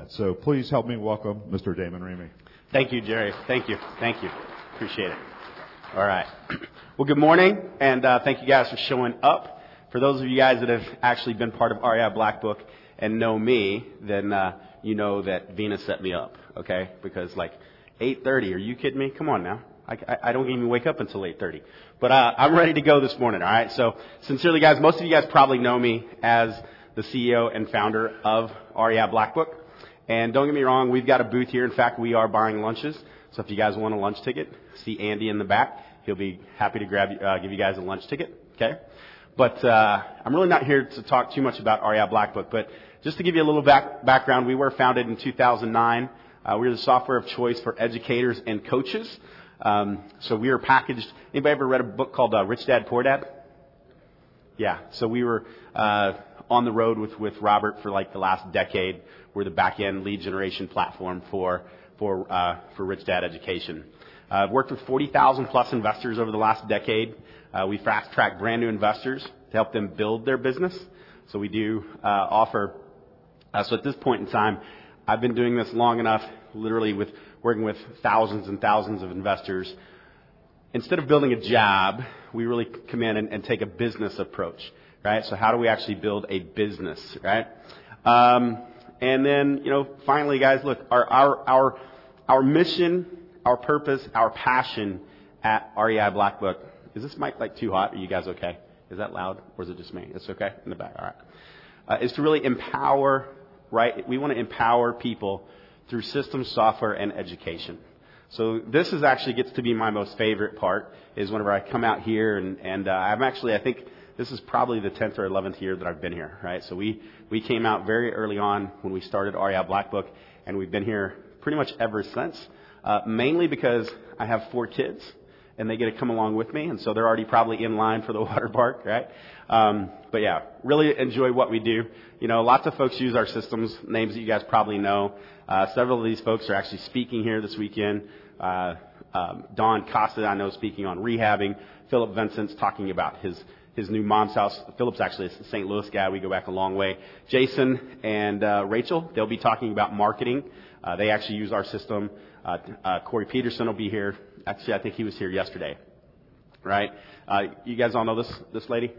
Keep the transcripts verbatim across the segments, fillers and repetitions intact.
that. So please help me welcome Mister Damon Ramey. Thank you, Jerry. Thank you. Thank you. Appreciate it. All right. Well, good morning, and uh, thank you guys for showing up. For those of you guys that have actually been part of R E I Black Book and know me, then uh, you know that Vina set me up, okay? Because like eight thirty, are you kidding me? Come on now. I, I, I don't even wake up until eight thirty. But uh, I'm ready to go this morning, all right? So sincerely, guys, most of you guys probably know me as the C E O and founder of R E I Black Book. And don't get me wrong, we've got a booth here. In fact, we are buying lunches. So if you guys want a lunch ticket, see Andy in the back. He'll be happy to grab, uh, give you guys a lunch ticket, okay? But uh, I'm really not here to talk too much about R E I Black Book. But just to give you a little back, background, we were founded in two thousand nine. Uh, we're the software of choice for educators and coaches. Um, so we were packaged. Anybody ever read a book called uh, Rich Dad, Poor Dad? Yeah. So we were uh, on the road with, with Robert for like the last decade. We're the back-end lead generation platform for for uh, for Rich Dad Education. Uh, I've worked with forty thousand plus investors over the last decade. Uh, we fast-track brand new investors to help them build their business. So we do uh, offer. Uh, so at this point in time, I've been doing this long enough, literally with working with thousands and thousands of investors. Instead of building a job, we really come in and, and take a business approach, right? So how do we actually build a business, right? Um, and then, you know, finally, guys, look, our our our our mission, our purpose, our passion at R E I Black Book. Is this mic like too hot? Are you guys okay? Is that loud, or is it just me? It's okay in the back. All right. Uh, is to really empower, right? We want to empower people through systems, software, and education. So this is actually gets to be my most favorite part, is whenever I come out here, and, and uh, I'm actually, I think this is probably the tenth or eleventh year that I've been here, right? So we, we came out very early on when we started R E I Black Book, and we've been here pretty much ever since, uh, mainly because I have four kids, and they get to come along with me, and so they're already probably in line for the water park, right? Um, but yeah, really enjoy what we do. You know, lots of folks use our systems, names that you guys probably know. Uh, several of these folks are actually speaking here this weekend. Uh, um, Don Costa, I know, speaking on rehabbing. Philip Vincent's talking about his, his new mom's house. Philip's actually a Saint Louis guy. We go back a long way. Jason and uh, Rachel, they'll be talking about marketing. Uh, they actually use our system. Uh, uh, Corey Peterson will be here. Actually, I think he was here yesterday, right? Uh, you guys all know this this lady?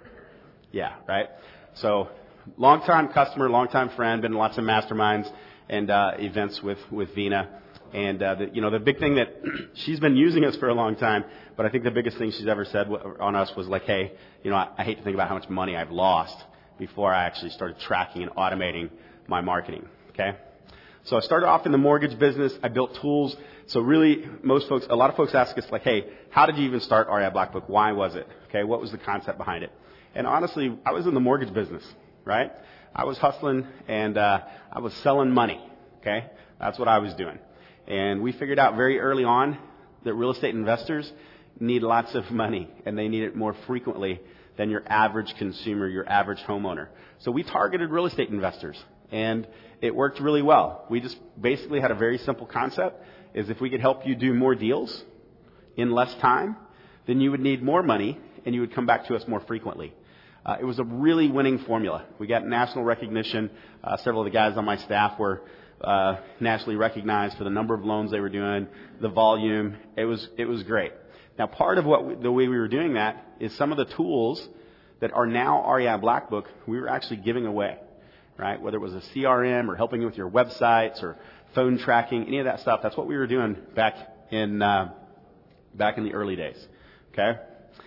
Yeah, right? So, long-time customer, long-time friend, been in lots of masterminds and uh, events with, with Vina. And, uh, the, you know, the big thing that she's been using us for a long time, but I think the biggest thing she's ever said on us was like, hey, you know, I, I hate to think about how much money I've lost before I actually started tracking and automating my marketing, okay? So I started off in the mortgage business. I built tools. So really, most folks, a lot of folks ask us like, hey, how did you even start R E I Black Book? Why was it? Okay, what was the concept behind it? And honestly, I was in the mortgage business, right? I was hustling and uh, I was selling money, okay? That's what I was doing. And we figured out very early on that real estate investors need lots of money, and they need it more frequently than your average consumer, your average homeowner. So we targeted real estate investors, and it worked really well. We just basically had a very simple concept, is if we could help you do more deals in less time, then you would need more money, and you would come back to us more frequently. Uh, it was a really winning formula. We got national recognition. Uh, several of the guys on my staff were uh, nationally recognized for the number of loans they were doing, the volume. It was it was great. Now, part of what we, the way we were doing that is some of the tools that are now R E I Black Book, we were actually giving away, right? Whether it was a C R M or helping you with your websites or phone tracking, any of that stuff. That's what we were doing back in uh, back in the early days. Okay,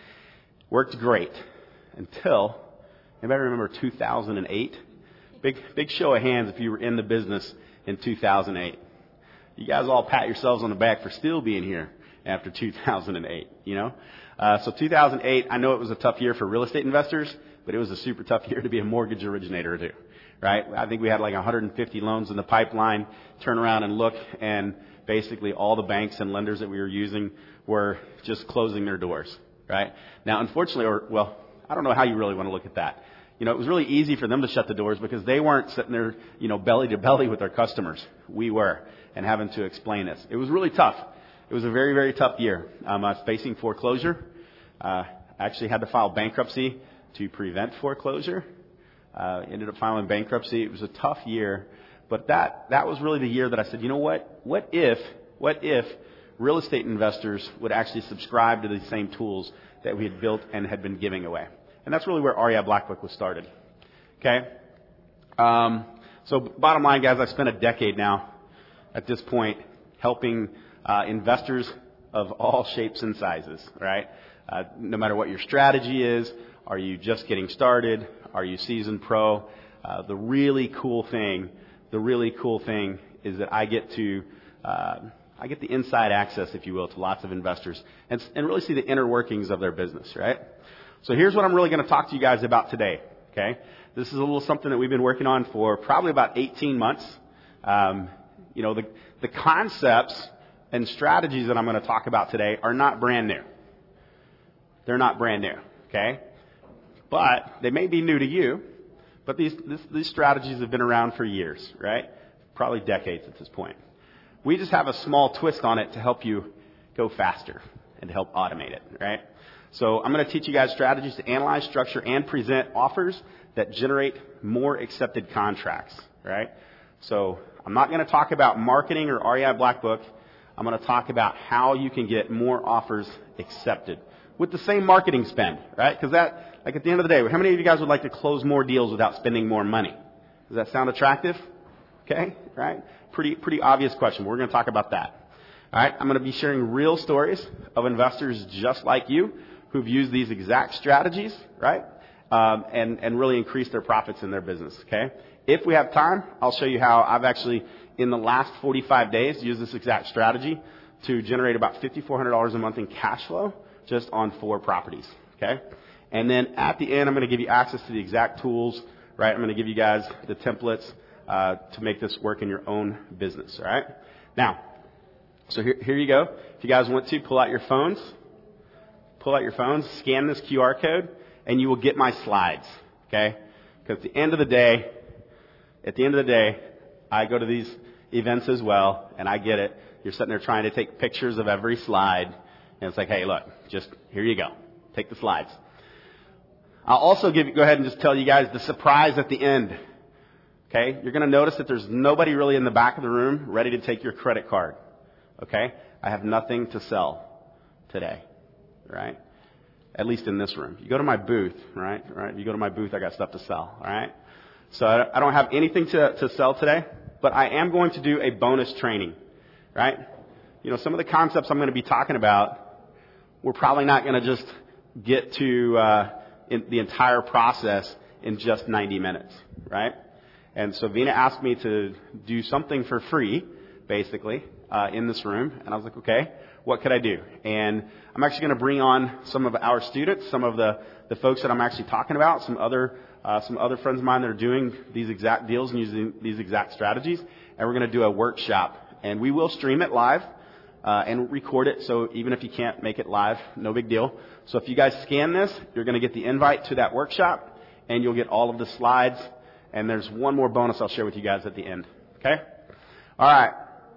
worked great until anybody remember two thousand eight? Big big show of hands if you were in the business in two thousand eight. You guys all pat yourselves on the back for still being here after two thousand eight, you know? Uh, so two thousand eight, I know it was a tough year for real estate investors, but it was a super tough year to be a mortgage originator too, right? I think we had like one hundred fifty loans in the pipeline, turn around and look, and basically all the banks and lenders that we were using were just closing their doors, right? Now, unfortunately, or, well, I don't know how you really want to look at that. You know, it was really easy for them to shut the doors because they weren't sitting there, you know, belly to belly with their customers. We were, and having to explain this. It was really tough. It was a very, very tough year. Um, I was facing foreclosure. Uh, I actually had to file bankruptcy to prevent foreclosure. Uh, ended up filing bankruptcy. It was a tough year, But that, that was really the year that I said, you know what? What if, what if real estate investors would actually subscribe to these same tools that we had built and had been giving away? And that's really where R E I Black Book was started. Okay? Um, so bottom line, guys, I've spent a decade now at this point helping uh, investors of all shapes and sizes, right? Uh, no matter what your strategy is, are you just getting started? Are you seasoned pro? Uh, the really cool thing, the really cool thing is that I get to, uh, I get the inside access, if you will, to lots of investors and, and really see the inner workings of their business, right? So here's what I'm really going to talk to you guys about today, okay? This is a little something that we've been working on for probably about eighteen months. Um, you know, the, the concepts and strategies that I'm going to talk about today are not brand new. They're not brand new, okay? But they may be new to you, but these, this, these strategies have been around for years, right? Probably decades at this point. We just have a small twist on it to help you go faster and to help automate it, right? So I'm going to teach you guys strategies to analyze, structure, and present offers that generate more accepted contracts, right? So I'm not going to talk about marketing or R E I Black Book. I'm going to talk about how you can get more offers accepted with the same marketing spend, right? Because that, like at the end of the day, how many of you guys would like to close more deals without spending more money? Does that sound attractive? Okay, right? Pretty, pretty obvious question. We're going to talk about that. All right, I'm going to be sharing real stories of investors just like you who've used these exact strategies, right? Um, and, and really increased their profits in their business, okay? If we have time, I'll show you how I've actually, in the last forty-five days, used this exact strategy to generate about five thousand four hundred dollars a month in cash flow just on four properties, okay? And then at the end, I'm going to give you access to the exact tools, right? I'm going to give you guys the templates uh, to make this work in your own business, all right? Now, so here, here you go. If you guys want to, pull out your phones. Pull out your phones, scan this Q R code, and you will get my slides, okay? Because at the end of the day, at the end of the day, I go to these events as well, and I get it. You're sitting there trying to take pictures of every slide, and it's like, hey, look, just here you go. Take the slides. I'll also give you, go ahead and just tell you guys the surprise at the end, okay? You're going to notice that there's nobody really in the back of the room ready to take your credit card, okay? I have nothing to sell today. Right? At least in this room. You go to my booth, right? Right? You go to my booth, I got stuff to sell, all right? So I don't have anything to, to sell today, but I am going to do a bonus training, right? You know, some of the concepts I'm going to be talking about, we're probably not going to just get to uh, in the entire process in just ninety minutes, right? And so Vina asked me to do something for free, basically, uh, in this room, and I was like, okay. What could I do? And I'm actually going to bring on some of our students, some of the, the folks that I'm actually talking about, some other uh, some other friends of mine that are doing these exact deals and using these exact strategies. And we're going to do a workshop. And we will stream it live uh, and record it. So even if you can't make it live, no big deal. So if you guys scan this, you're going to get the invite to that workshop. And you'll get all of the slides. And there's one more bonus I'll share with you guys at the end. Okay? All right.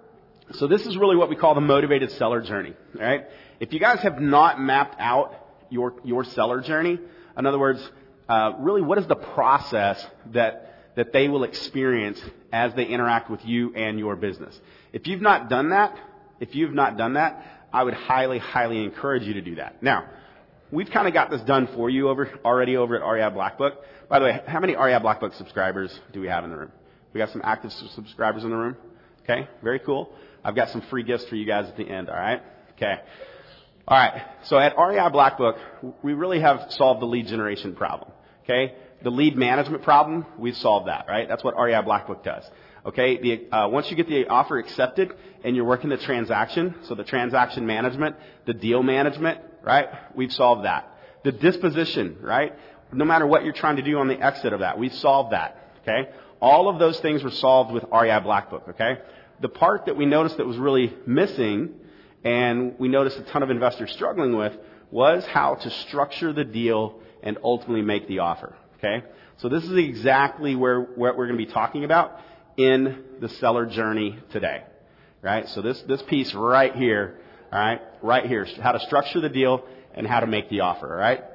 So this is really what we call the motivated seller journey, all right? If you guys have not mapped out your your seller journey, in other words, uh, really what is the process that that they will experience as they interact with you and your business? If you've not done that, if you've not done that, I would highly, highly encourage you to do that. Now, we've kind of got this done for you over already over at R E I Black Book. By the way, how many R E I Black Book subscribers do we have in the room? We got some active subscribers in the room. Okay, very cool. I've got some free gifts for you guys at the end, all right? Okay. All right. So at R E I Black Book, we really have solved the lead generation problem, okay? The lead management problem, we've solved that, right? That's what R E I Black Book does, okay? The, uh, once you get the offer accepted and you're working the transaction, so the transaction management, the deal management, right? We've solved that. The disposition, right? No matter what you're trying to do on the exit of that, we've solved that, okay? All of those things were solved with R E I Black Book, okay? The part that we noticed that was really missing, and we noticed a ton of investors struggling with, was how to structure the deal and ultimately make the offer, okay? So this is exactly where, what we're going to be talking about in the seller journey today, right? So this, this piece right here, all right, right here, how to structure the deal and how to make the offer, all right?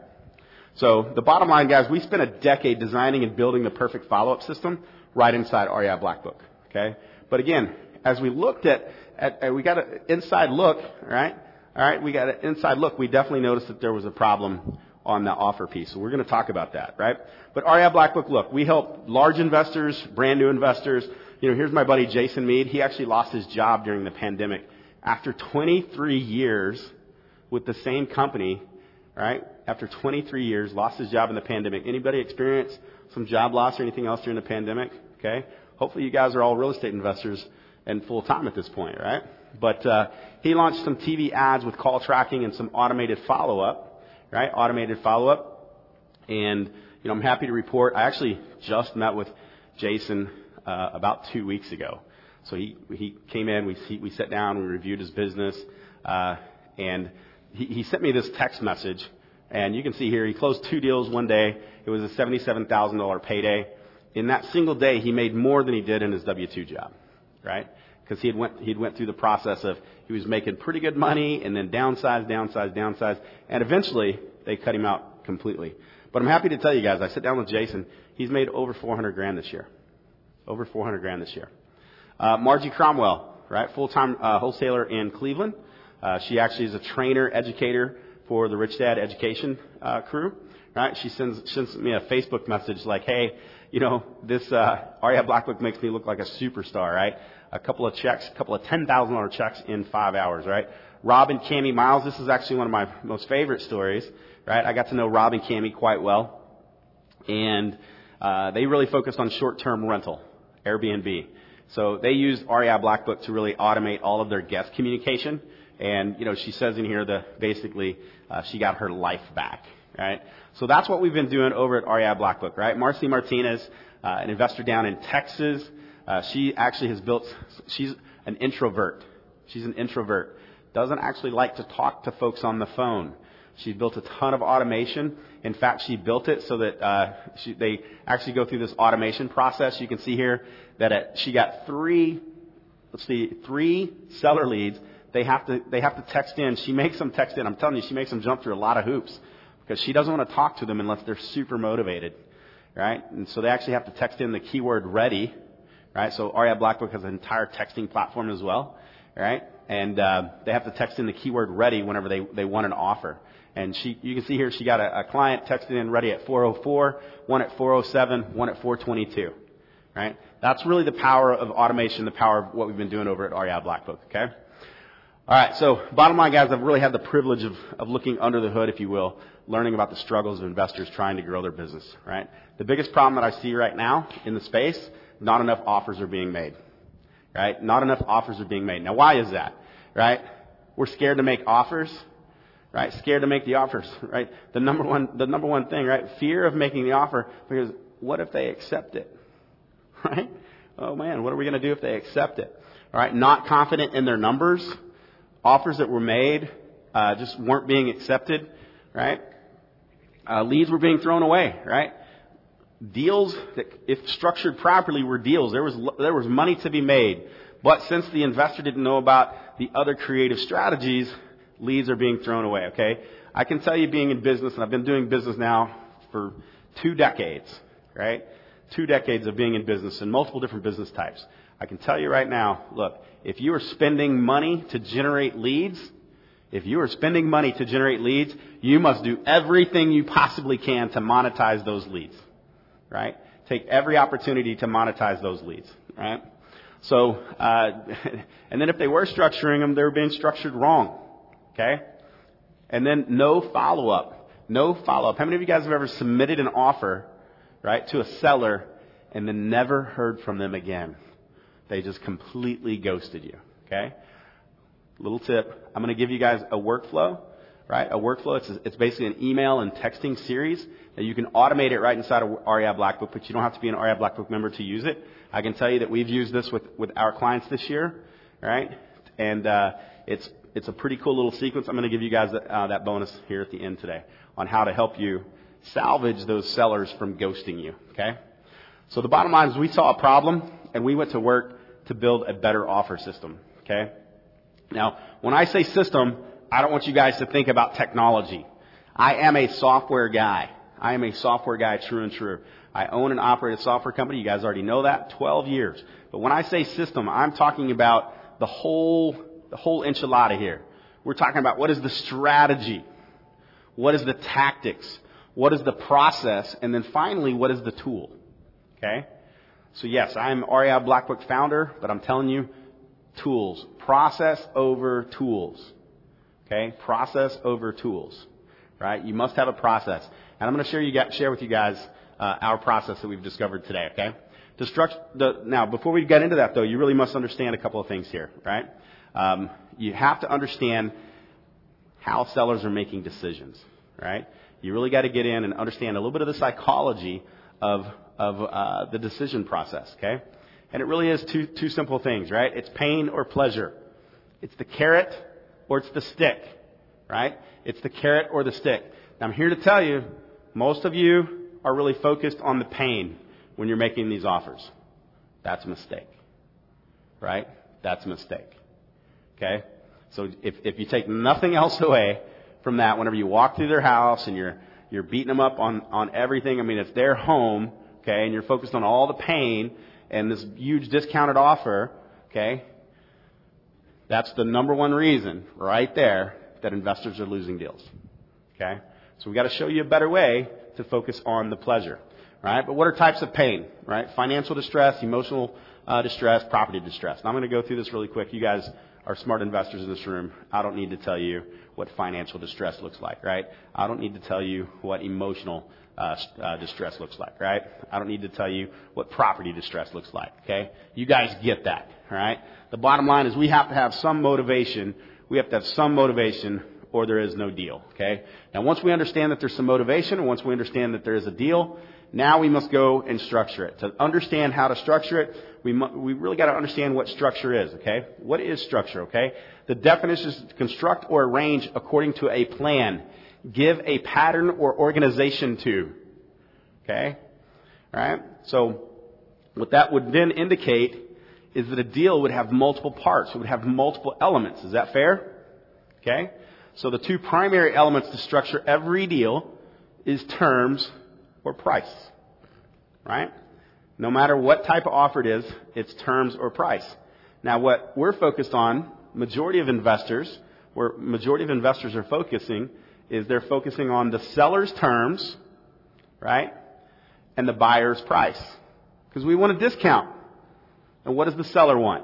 So the bottom line, guys, we spent a decade designing and building the perfect follow-up system right inside R E I Black Book. Okay? But again, as we looked at, at, at we got an inside look, right? All right, we got an inside look. We definitely noticed that there was a problem on the offer piece. So we're going to talk about that, right? But R E I Black Book, look, we help large investors, brand new investors. You know, here's my buddy Jason Mead. He actually lost his job during the pandemic after twenty-three years with the same company, right? After twenty-three years, lost his job in the pandemic. Anybody experience some job loss or anything else during the pandemic? Okay. Hopefully you guys are all real estate investors and full time at this point, right? But, uh, he launched some T V ads with call tracking and some automated follow up, right? Automated follow up. And, you know, I'm happy to report, I actually just met with Jason, uh, about two weeks ago. So he, he came in, we, he, we sat down, we reviewed his business, uh, and he, he sent me this text message. And you can see here, he closed two deals one day. It was a seventy-seven thousand dollars payday. In that single day, he made more than he did in his W two job, right? Because he had went, he'd went through the process of, he was making pretty good money and then downsize, downsize, downsize. And eventually, they cut him out completely. But I'm happy to tell you guys, I sit down with Jason, he's made over four hundred grand this year. Over four hundred grand this year. Uh, Margie Cromwell, right? Full-time, uh, wholesaler in Cleveland. Uh, she actually is a trainer, educator for the Rich Dad Education, uh, crew, right? She sends, sends me a Facebook message like, hey, you know, this, uh, R E I Black Book makes me look like a superstar, right? A couple of checks, a couple of ten thousand dollars checks in five hours, right? Rob and Cammie Miles, this is actually one of my most favorite stories, right? I got to know Rob and Cammie quite well. And, uh, they really focused on short-term rental, Airbnb. So they used R E I Black Book to really automate all of their guest communication. And, you know, she says in here that basically, uh, she got her life back, right? So that's what we've been doing over at R E I Black Book, right? Marcy Martinez, uh, an investor down in Texas. Uh, she actually has built, she's an introvert. She's an introvert. Doesn't actually like to talk to folks on the phone. She built a ton of automation. In fact, she built it so that, uh, she, they actually go through this automation process. You can see here that it, she got three, let's see, three seller leads. They have to, they have to text in. She makes them text in. I'm telling you, she makes them jump through a lot of hoops because she doesn't want to talk to them unless they're super motivated, right? And so they actually have to text in the keyword ready, right? So R E I Black Book has an entire texting platform as well, right? And, uh, they have to text in the keyword ready whenever they, they want an offer. And she, you can see here, she got a, a client texted in ready at four oh four, one at four oh seven, one at four twenty-two, right? That's really the power of automation, the power of what we've been doing over at R E I Black Book, okay? All right, so bottom line, guys, I've really had the privilege of, of looking under the hood, if you will, learning about the struggles of investors trying to grow their business, right? The biggest problem that I see right now in the space, not enough offers are being made, right? Not enough offers are being made. Now, why is that, right? We're scared to make offers, right? Scared to make the offers, right? The number one, the number one thing, right? Fear of making the offer, because what if they accept it, right? Oh man, what are we going to do if they accept it? All right, not confident in their numbers. Offers that were made uh, just weren't being accepted, right? Uh, leads were being thrown away, right? Deals that, if structured properly, were deals. There was there was money to be made, but since the investor didn't know about the other creative strategies, leads are being thrown away. Okay, I can tell you, being in business, and I've been doing business now for two decades, right? Two decades of being in business in multiple different business types. I can tell you right now, look, if you are spending money to generate leads, if you are spending money to generate leads, you must do everything you possibly can to monetize those leads, right? Take every opportunity to monetize those leads, right? So, uh, and then if they were structuring them, they were being structured wrong, okay? And then no follow-up, no follow-up. How many of you guys have ever submitted an offer, right, to a seller and then never heard from them again? They just completely ghosted you, okay? Little tip. I'm going to give you guys a workflow, right? A workflow. It's, it's basically an email and texting series that you can automate it right inside of R E I Black Book, but you don't have to be an R E I Black Book member to use it. I can tell you that we've used this with, with our clients this year, right? And uh, it's it's a pretty cool little sequence. I'm going to give you guys uh, that bonus here at the end today on how to help you salvage those sellers from ghosting you, okay? So the bottom line is we saw a problem, and we went to work to build a better offer system, okay? Now, when I say system, I don't want you guys to think about technology. I am a software guy, I am a software guy, true and true. I own and operate a software company. You guys already know that. twelve years. But when I say system, I'm talking about the whole, the whole enchilada here. We're talking about what is the strategy? What is the tactics? What is the process? And then finally, what is the tool? Okay? So yes, I'm R E I Black Book founder, but I'm telling you, tools. Process over tools. Okay? Process over tools. Right? You must have a process. And I'm going to share you share with you guys uh, our process that we've discovered today. Okay? To structure the, now, before we get into that, though, you really must understand a couple of things here. Right? Um, you have to understand how sellers are making decisions. Right? You really got to get in and understand a little bit of the psychology of of uh, the decision process. Okay? And it really is two two simple things. Right? It's pain or pleasure. It's the carrot or it's the stick. Right? It's the carrot or the stick. Now, I'm here to tell you, most of you are really focused on the pain when you're making these offers. That's a mistake. Right? That's a mistake. Okay? So if, if you take nothing else away from that, whenever you walk through their house and you're you're beating them up on, on everything, I mean, it's their home, okay, and you're focused on all the pain and this huge discounted offer, okay, that's the number one reason right there that investors are losing deals. Okay? So we've got to show you a better way to focus on the pleasure. Right? But what are types of pain? Right? Financial distress, emotional uh, distress, property distress. Now I'm going to go through this really quick. You guys are smart investors in this room. I don't need to tell you what financial distress looks like. Right? I don't need to tell you what emotional uh, uh, distress looks like. Right? I don't need to tell you what property distress looks like. Okay? You guys get that. Right? The bottom line is we have to have some motivation. We have to have some motivation or there is no deal. Okay? Now once we understand that there's some motivation and once we understand that there is a deal, now we must go and structure it. To understand how to structure it, we mu- we really got to understand what structure is. Okay? What is structure? Okay? The definition is to construct or arrange according to a plan. Give a pattern or organization to. Okay? All right? So what that would then indicate is that a deal would have multiple parts. It would have multiple elements. Is that fair? Okay? So the two primary elements to structure every deal is terms or price. Right? No matter what type of offer it is, it's terms or price. Now what we're focused on, majority of investors, where majority of investors are focusing, is they're focusing on the seller's terms, right? And the buyer's price. Because we want a discount. And what does the seller want?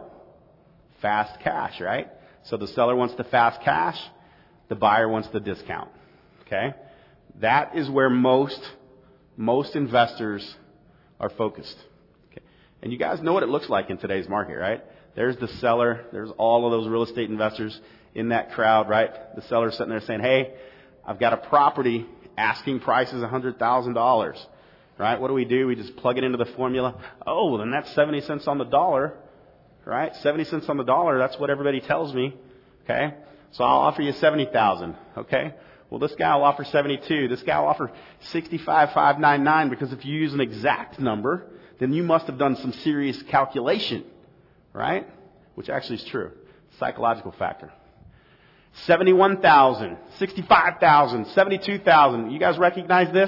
Fast cash, right? So the seller wants the fast cash. The buyer wants the discount. Okay? That is where most, most investors are focused. Okay? And you guys know what it looks like in today's market, right? There's the seller. There's all of those real estate investors in that crowd, right? The seller's sitting there saying, hey, I've got a property. Asking price is one hundred thousand dollars. Right? What do we do? We just plug it into the formula. Oh, well, then that's seventy cents on the dollar. Right? seventy cents on the dollar. That's what everybody tells me. Okay? So I'll offer you seventy thousand dollars. Okay? Well, this guy will offer seventy-two. This guy will offer sixty-five thousand five hundred ninety-nine because if you use an exact number, then you must have done some serious calculation. Right? Which actually is true. Psychological factor. seventy-one thousand dollars, sixty-five thousand dollars, seventy-two thousand dollars. You guys recognize this?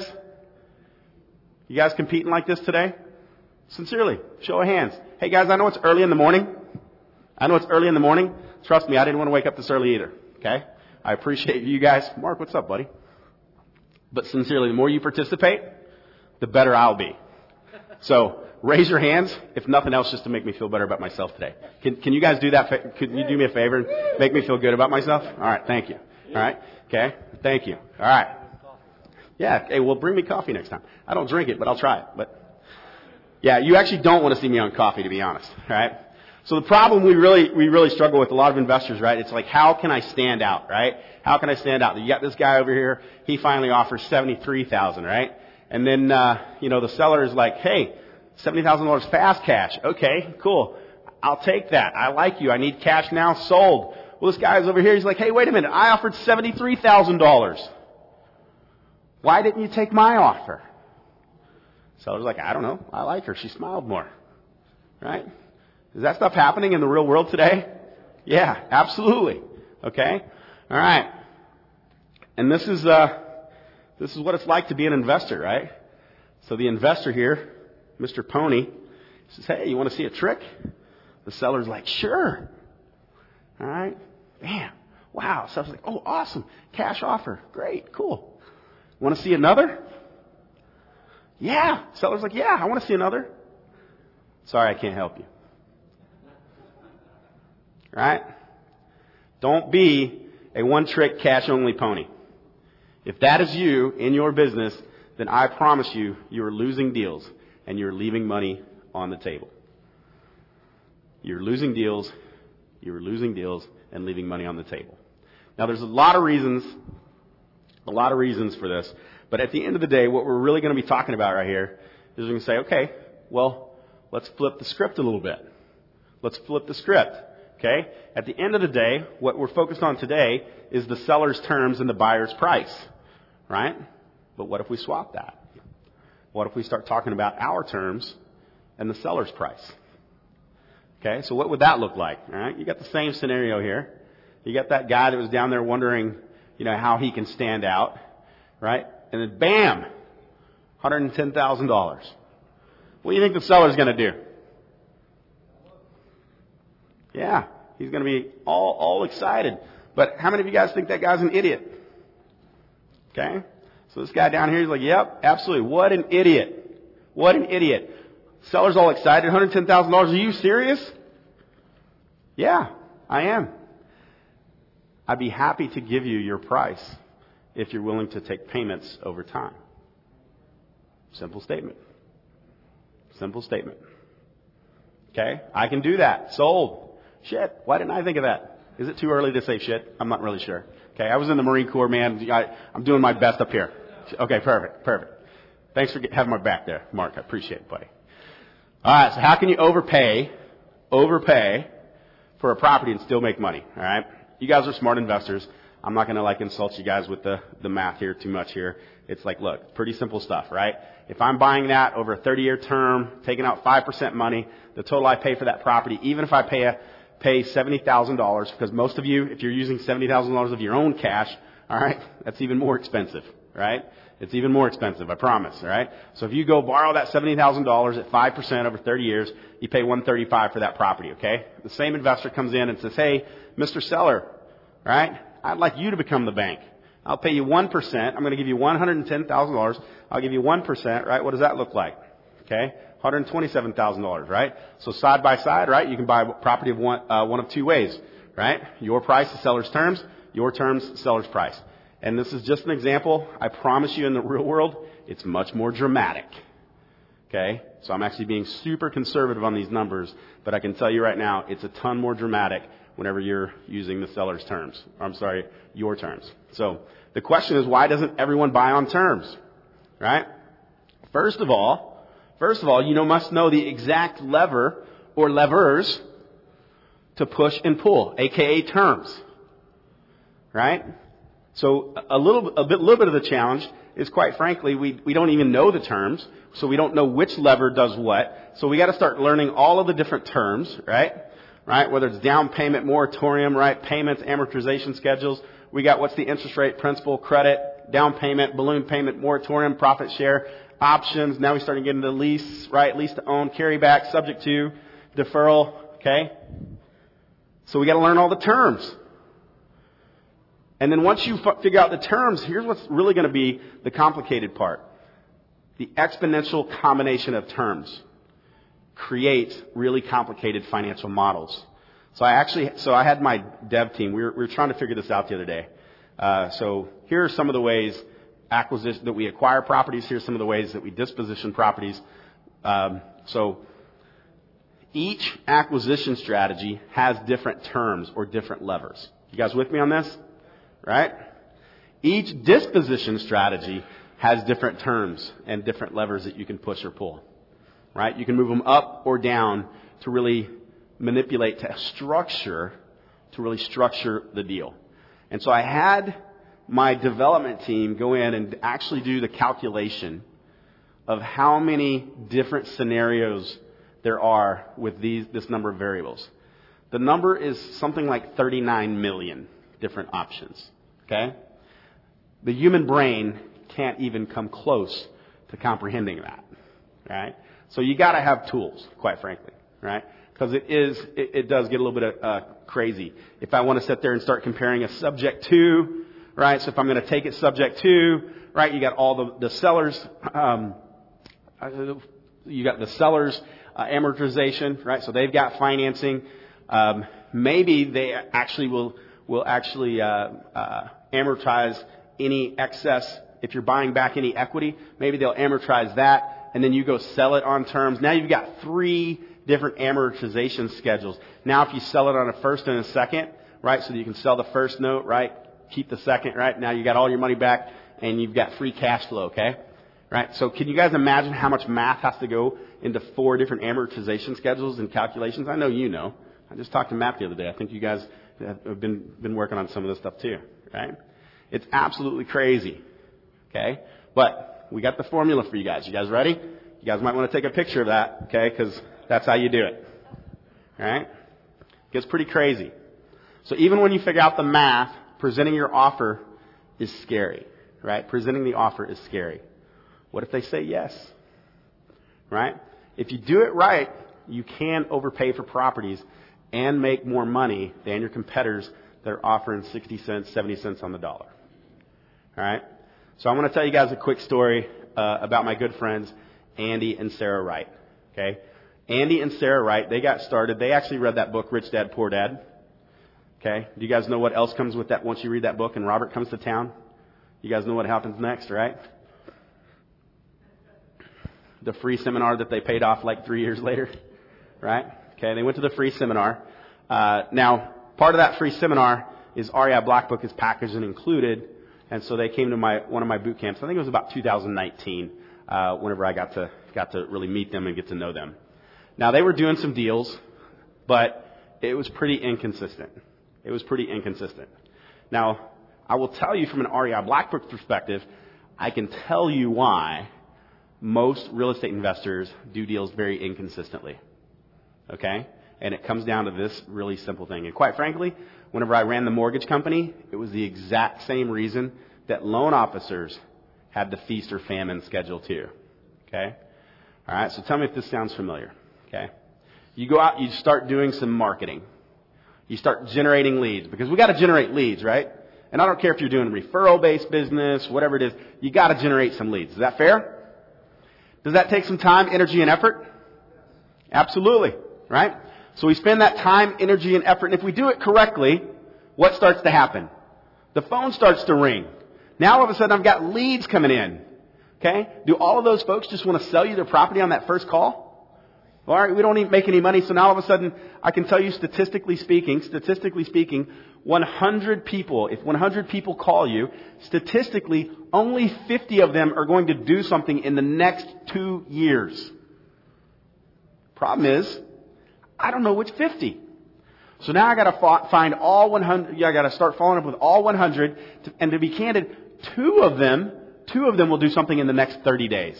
You guys competing like this today? Sincerely, show of hands. Hey guys, I know it's early in the morning. I know it's early in the morning. Trust me, I didn't want to wake up this early either. Okay? I appreciate you guys. Mark, what's up, buddy? But sincerely, the more you participate, the better I'll be. So, raise your hands, if nothing else, just to make me feel better about myself today. Can, can you guys do that? Can you do me a favor and make me feel good about myself? All right, thank you. All right? Okay? Thank you. All right. Yeah, okay, well, bring me coffee next time. I don't drink it, but I'll try it. But yeah, you actually don't want to see me on coffee, to be honest, right? So the problem we really we really struggle with a lot of investors, right? It's like, how can I stand out, right? How can I stand out? You got this guy over here. He finally offers seventy-three thousand dollars, right? And then uh, you know the seller is like, hey, seventy thousand dollars fast cash. Okay, cool. I'll take that. I like you. I need cash now. Sold. Well, this guy's over here. He's like, hey, wait a minute. I offered seventy-three thousand dollars. Why didn't you take my offer? Seller's like, I don't know. I like her. She smiled more. Right? Is that stuff happening in the real world today? Yeah, absolutely. Okay? All right. And this is, uh, This is what it's like to be an investor, right? So the investor here, Mister Pony, says, hey, you want to see a trick? The seller's like, sure. All right. Bam. Wow. Seller's like, oh, awesome. Cash offer. Great. Cool. Want to see another? Yeah. Seller's like, yeah, I want to see another. Sorry, I can't help you. Right? Don't be a one-trick cash-only pony. If that is you in your business, then I promise you, you're losing deals and you're leaving money on the table. You're losing deals, you're losing deals and leaving money on the table. Now, there's a lot of reasons, a lot of reasons for this, but at the end of the day, what we're really going to be talking about right here is we're going to say, okay, well, let's flip the script a little bit. Let's flip the script. Okay? At the end of the day, what we're focused on today is the seller's terms and the buyer's price. Right? But what if we swap that? What if we start talking about our terms and the seller's price? Okay? So what would that look like? All right? You got the same scenario here. You got that guy that was down there wondering, you know, how he can stand out. Right? And then bam! one hundred ten thousand dollars. What do you think the seller's going to do? Yeah, he's going to be all, all excited. But how many of you guys think that guy's an idiot? Okay? So this guy down here, he's like, yep, absolutely. What an idiot. What an idiot. Seller's all excited. one hundred ten thousand dollars. Are you serious? Yeah, I am. I'd be happy to give you your price if you're willing to take payments over time. Simple statement. Simple statement. Okay? I can do that. Sold. Shit. Why didn't I think of that? Is it too early to say shit? I'm not really sure. Okay. I was in the Marine Corps, man. I, I'm doing my best up here. Okay. Perfect. Perfect. Thanks for having my back there, Mark. I appreciate it, buddy. All right. So how can you overpay, overpay for a property and still make money? All right. You guys are smart investors. I'm not going to like insult you guys with the, the math here too much here. It's like, look, pretty simple stuff, right? If I'm buying that over a thirty-year term, taking out five percent money, the total I pay for that property, even if I pay a, pay seventy thousand dollars, because most of you, if you're using seventy thousand dollars of your own cash, all right, that's even more expensive, right? It's even more expensive, I promise, all right? So if you go borrow that seventy thousand dollars at five percent over thirty years, you pay one hundred thirty-five for that property, okay? The same investor comes in and says, hey, Mister Seller, right, I'd like you to become the bank. I'll pay you one percent. I'm going to give you one hundred ten thousand dollars. I'll give you one percent, right? What does that look like? Okay? one hundred twenty-seven thousand dollars, right? So side by side, right, you can buy property of one, uh, one of two ways, right? Your price, the seller's terms. Your terms, the seller's price. And this is just an example. I promise you in the real world, it's much more dramatic. Okay? So I'm actually being super conservative on these numbers, but I can tell you right now, it's a ton more dramatic whenever you're using the seller's terms. Or I'm sorry, your terms. So the question is, why doesn't everyone buy on terms? Right? First of all, first of all, you know, must know the exact lever or levers to push and pull, aka terms. Right? So a little, a bit, little bit of the challenge is, quite frankly, we, we don't even know the terms, so we don't know which lever does what. So we got to start learning all of the different terms, right? Right? Whether it's down payment, moratorium, right? Payments, amortization schedules. We got what's the interest rate, principal, credit, down payment, balloon payment, moratorium, profit share, options. Now we start to get into lease, right? Lease to own, carryback, subject to, deferral, okay? So we got to learn all the terms. And then once you f- figure out the terms, here's what's really going to be the complicated part. The exponential combination of terms creates really complicated financial models. So I actually, so I had my dev team. We were, we were trying to figure this out the other day. Uh, so here are some of the ways acquisition that we acquire properties. Here's some of the ways that we disposition properties. Um, so each acquisition strategy has different terms or different levers. You guys with me on this? Right? Each disposition strategy has different terms and different levers that you can push or pull. Right? You can move them up or down to really manipulate, to structure, to really structure the deal. And so I had my development team go in and actually do the calculation of how many different scenarios there are with these, this number of variables. The number is something like thirty-nine million different options. Okay? The human brain can't even come close to comprehending that, right? So you got to have tools, quite frankly, right? Because it is, it, it does get a little bit of, uh, crazy. If I want to sit there and start comparing a subject to, right? So if I'm going to take it subject to, right? You got all the, the sellers, um, you got the sellers, uh, amortization, right? So they've got financing. Um, maybe they actually will, will actually, uh, uh, amortize any excess. If you're buying back any equity, maybe they'll amortize that and then you go sell it on terms. Now you've got three different amortization schedules. Now if you sell it on a first and a second, right? So that you can sell the first note, right? Keep the second, right? Now you got all your money back and you've got free cash flow, okay? Right? So can you guys imagine how much math has to go into four different amortization schedules and calculations? I know you know. I just talked to Matt the other day. I think you guys have been, been working on some of this stuff too, right? It's absolutely crazy, okay? But we got the formula for you guys. You guys ready? You guys might want to take a picture of that, okay? Because that's how you do it, all right? It gets pretty crazy. So even when you figure out the math, presenting your offer is scary, right? Presenting the offer is scary. What if they say yes? Right? If you do it right, you can overpay for properties and make more money than your competitors that are offering sixty cents, seventy cents on the dollar. All right? So I want to tell you guys a quick story uh, about my good friends, Andy and Sarah Wright. Okay? Andy and Sarah Wright, they got started. They actually read that book, Rich Dad, Poor Dad. Okay? Do you guys know what else comes with that once you read that book and Robert comes to town? You guys know what happens next, right? The free seminar that they paid off like three years later, right? Okay, they went to the free seminar. Uh, now, part of that free seminar is R E I Black Book is packaged and included, and so they came to my one of my boot camps. I think it was about two thousand nineteen, uh, whenever I got to got to really meet them and get to know them. Now, they were doing some deals, but it was pretty inconsistent. It was pretty inconsistent. Now, I will tell you from an R E I Black Book perspective, I can tell you why most real estate investors do deals very inconsistently. Okay? And it comes down to this really simple thing. And quite frankly, whenever I ran the mortgage company, it was the exact same reason that loan officers had the feast or famine schedule too. Okay? Alright, so tell me if this sounds familiar. Okay? You go out, you start doing some marketing. You start generating leads. Because we gotta generate leads, right? And I don't care if you're doing referral-based business, whatever it is, you gotta generate some leads. Is that fair? Does that take some time, energy, and effort? Absolutely, right? So we spend that time, energy, and effort, and if we do it correctly, what starts to happen? The phone starts to ring. Now all of a sudden I've got leads coming in. Okay? Do all of those folks just want to sell you their property on that first call? All right, we don't even make any money, so now all of a sudden I can tell you statistically speaking, statistically speaking, one hundred people, if one hundred people call you, statistically only fifty of them are going to do something in the next two years. Problem is, I don't know which fifty. So now I got to find all one hundred. Yeah, I got to start following up with all one hundred. To, and to be candid, two of them, two of them will do something in the next thirty days.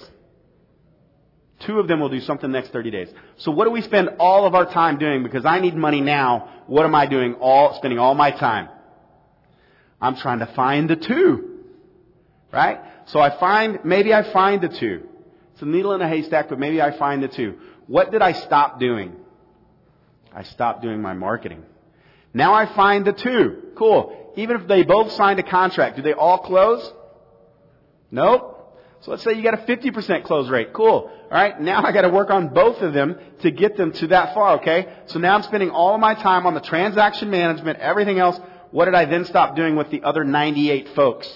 Two of them will do something the next thirty days. So what do we spend all of our time doing? Because I need money now. What am I doing? All spending all my time. I'm trying to find the two, right? So I find maybe I find the two. It's a needle in a haystack, but maybe I find the two. What did I stop doing? I stopped doing my marketing. Now I find the two. Cool. Even if they both signed a contract, do they all close? Nope. So let's say you got a fifty percent close rate. Cool. All right. Now I got to work on both of them to get them to that far. Okay. So now I'm spending all of my time on the transaction management, everything else. What did I then stop doing with the other ninety-eight folks?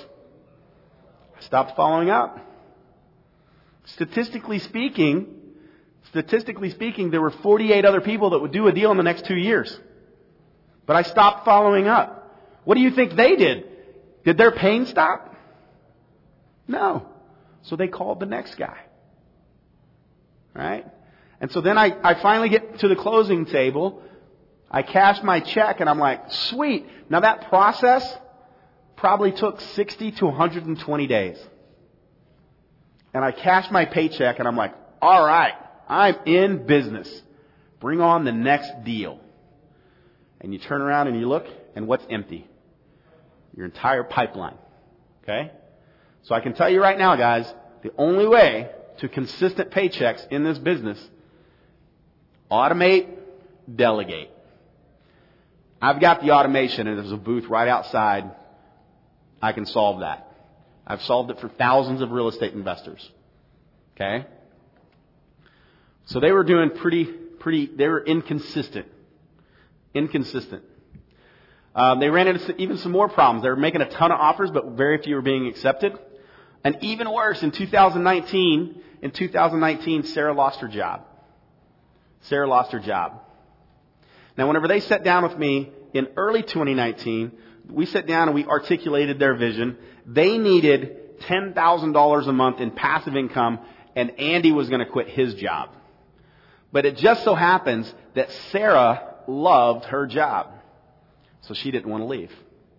I stopped following up. Statistically speaking, statistically speaking, there were forty-eight other people that would do a deal in the next two years. But I stopped following up. What do you think they did? Did their pain stop? No. So they called the next guy. Right? And so then I, I finally get to the closing table. I cash my check and I'm like, sweet. Now that process probably took sixty to one hundred twenty days. And I cash my paycheck and I'm like, all right, I'm in business. Bring on the next deal. And you turn around and you look and what's empty? Your entire pipeline. Okay? So I can tell you right now, guys, the only way to consistent paychecks in this business, automate, delegate. I've got the automation, and there's a booth right outside. I can solve that. I've solved it for thousands of real estate investors. Okay? So they were doing pretty, pretty, they were inconsistent. Inconsistent. Um, they ran into even some more problems. They were making a ton of offers, but very few were being accepted. And even worse, in two thousand nineteen, in two thousand nineteen, Sarah lost her job. Sarah lost her job. Now, whenever they sat down with me in early twenty nineteen, we sat down and we articulated their vision. They needed ten thousand dollars a month in passive income, and Andy was going to quit his job. But it just so happens that Sarah loved her job, so she didn't want to leave.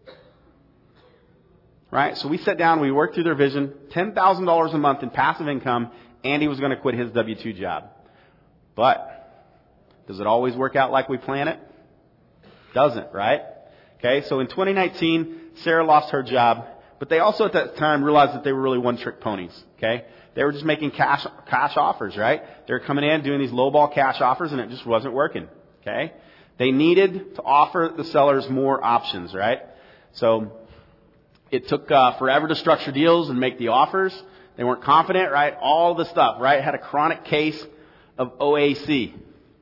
Right? So we sat down, we worked through their vision, ten thousand dollars a month in passive income. Andy was going to quit his W two job. But does it always work out like we plan it? Doesn't, right? Okay, so in twenty nineteen, Sarah lost her job, but they also at that time realized that they were really one-trick ponies, okay? They were just making cash cash offers, right? They were coming in, doing these lowball cash offers, and it just wasn't working, okay? They needed to offer the sellers more options, right? So it took uh, forever to structure deals and make the offers. They weren't confident, right? All the stuff, right? Had a chronic case of O A C.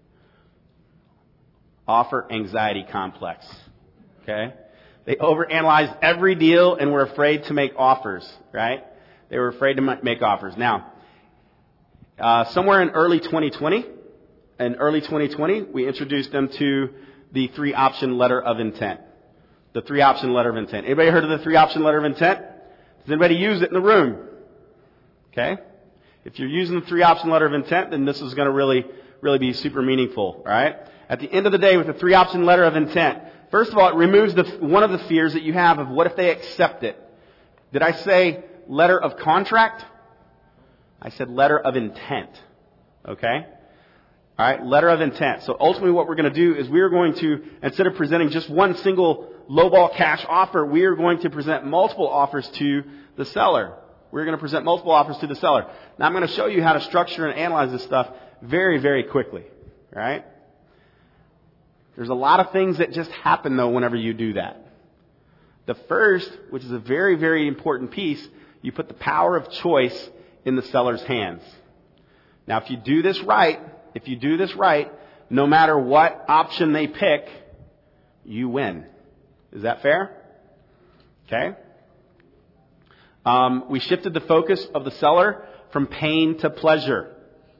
Offer anxiety complex. Okay? They overanalyzed every deal and were afraid to make offers, right? They were afraid to make offers. Now, uh, somewhere in early twenty twenty, in early twenty twenty, we introduced them to the three option letter of intent. The three option letter of intent. Anybody heard of the three option letter of intent? Does anybody use it in the room? Okay? If you're using the three option letter of intent, then this is going to really, really be super meaningful, all right? At the end of the day, with the three option letter of intent, first of all, it removes the, one of the fears that you have of what if they accept it. Did I say letter of contract? I said letter of intent. Okay? All right, letter of intent. So ultimately what we're going to do is we are going to, instead of presenting just one single lowball cash offer, we are going to present multiple offers to the seller. We're going to present multiple offers to the seller. Now I'm going to show you how to structure and analyze this stuff very, very quickly. All right? There's a lot of things that just happen, though, whenever you do that. The first, which is a very, very important piece, you put the power of choice in the seller's hands. Now, if you do this right, if you do this right, no matter what option they pick, you win. Is that fair? Okay. Um, we shifted the focus of the seller from pain to pleasure.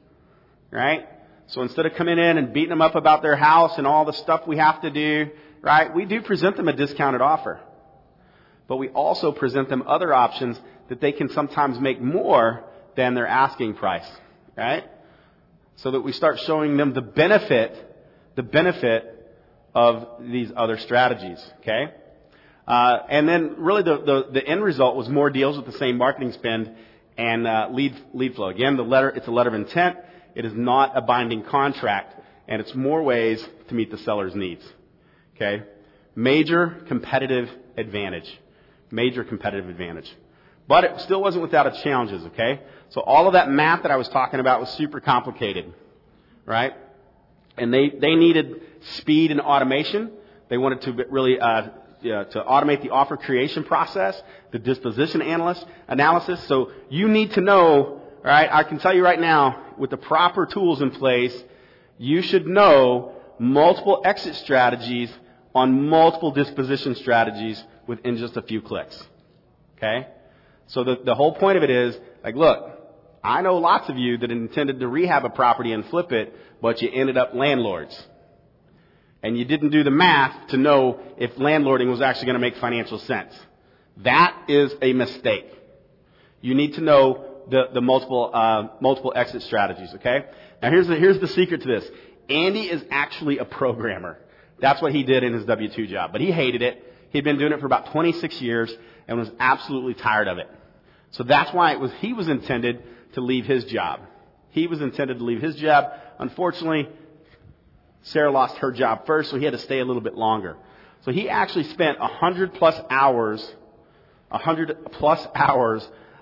Right? So instead of coming in and beating them up about their house and all the stuff we have to do, right, we do present them a discounted offer. But we also present them other options that they can sometimes make more than their asking price, right? So that we start showing them the benefit, the benefit of these other strategies, okay? Uh, and then really the, the, the end result was more deals with the same marketing spend and uh, lead lead flow. Again, the letter, it's a letter of intent. It is not a binding contract, and it's more ways to meet the seller's needs. Okay? Major competitive advantage. Major competitive advantage. But it still wasn't without its challenges, okay? So all of that math that I was talking about was super complicated, right? And they, they needed speed and automation. They wanted to really uh, yeah, to automate the offer creation process, the disposition analyst analysis. So you need to know. All right, I can tell you right now, with the proper tools in place, you should know multiple exit strategies on multiple disposition strategies within just a few clicks. Okay? So the, the whole point of it is, like, look, I know lots of you that intended to rehab a property and flip it, but you ended up landlords. And you didn't do the math to know if landlording was actually going to make financial sense. That is a mistake. You need to know the, the multiple, uh, multiple exit strategies, okay? Now here's the, here's the secret to this. Andy is actually a programmer. That's what he did in his W two job. But he hated it. He'd been doing it for about twenty-six years and was absolutely tired of it. So that's why it was, he was intended to leave his job. He was intended to leave his job. Unfortunately, Sarah lost her job first, so he had to stay a little bit longer. So he actually spent a hundred plus hours, a hundred plus hours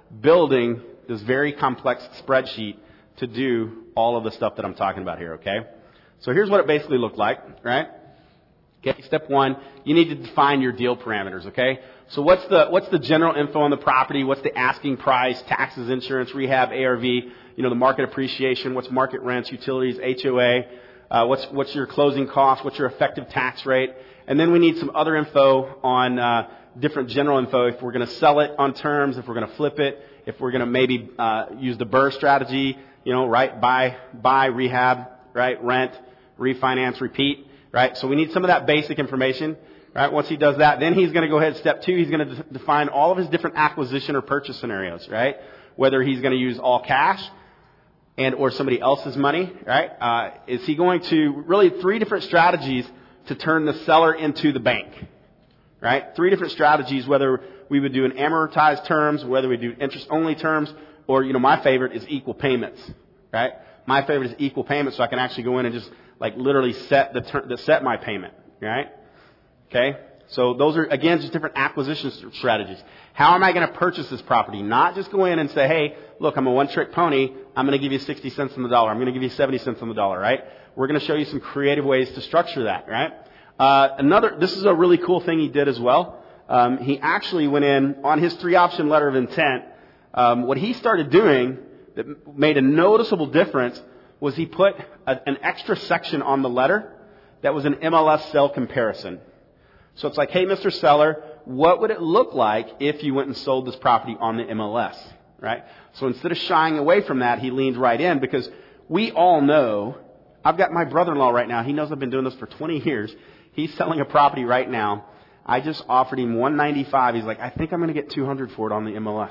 building this very complex spreadsheet to do all of the stuff that I'm talking about here, okay? So here's what it basically looked like, right? Okay, step one, you need to define your deal parameters, okay? So what's the, what's the general info on the property? What's the asking price, taxes, insurance, rehab, A R V, you know, the market appreciation, what's market rents, utilities, H O A, uh, what's, what's your closing cost, what's your effective tax rate? And then we need some other info on, uh, different general info if we're going to sell it on terms, if we're going to flip it, if we're going to maybe, uh, use the BRRRR strategy, you know, right, buy, buy, rehab, right, rent, refinance, repeat. Right? So we need some of that basic information. Right? Once he does that, then he's going to go ahead, step two, he's going to de- define all of his different acquisition or purchase scenarios, right? Whether he's going to use all cash and or somebody else's money, right? Uh, is he going to, really three different strategies to turn the seller into the bank, right? Three different strategies, whether we would do an amortized terms, whether we do interest only terms, or, you know, my favorite is equal payments, right? My favorite is equal payments, so I can actually go in and just like literally set the ter- set my payment, right? Okay? So those are, again, just different acquisition strategies. How am I going to purchase this property? Not just go in and say, hey, look, I'm a one-trick pony. I'm going to give you sixty cents on the dollar. I'm going to give you seventy cents on the dollar, right? We're going to show you some creative ways to structure that, right? Uh, another, this is a really cool thing he did as well. Um, he actually went in on his three-option letter of intent. Um, what he started doing that made a noticeable difference was he put a, an extra section on the letter that was an M L S sale comparison. So it's like, hey, Mister Seller, what would it look like if you went and sold this property on the M L S, right? So instead of shying away from that, he leaned right in because we all know, I've got my brother-in-law right now. He knows I've been doing this for twenty years. He's selling a property right now. I just offered him one ninety-five. He's like, I think I'm going to get two hundred for it on the M L S.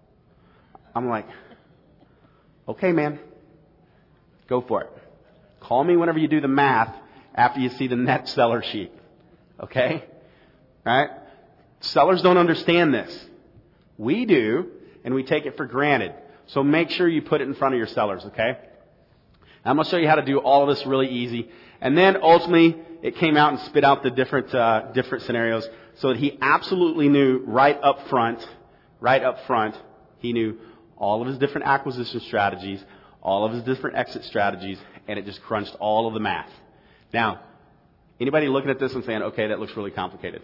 I'm like, okay, man. Go for it. Call me whenever you do the math after you see the net seller sheet. Okay? Right? Sellers don't understand this. We do, and we take it for granted. So make sure you put it in front of your sellers, okay? I'm going to show you how to do all of this really easy. And then ultimately, it came out and spit out the different, uh, different scenarios so that he absolutely knew right up front, right up front, he knew all of his different acquisition strategies, all of his different exit strategies, and it just crunched all of the math. Now, anybody looking at this and saying, okay, that looks really complicated?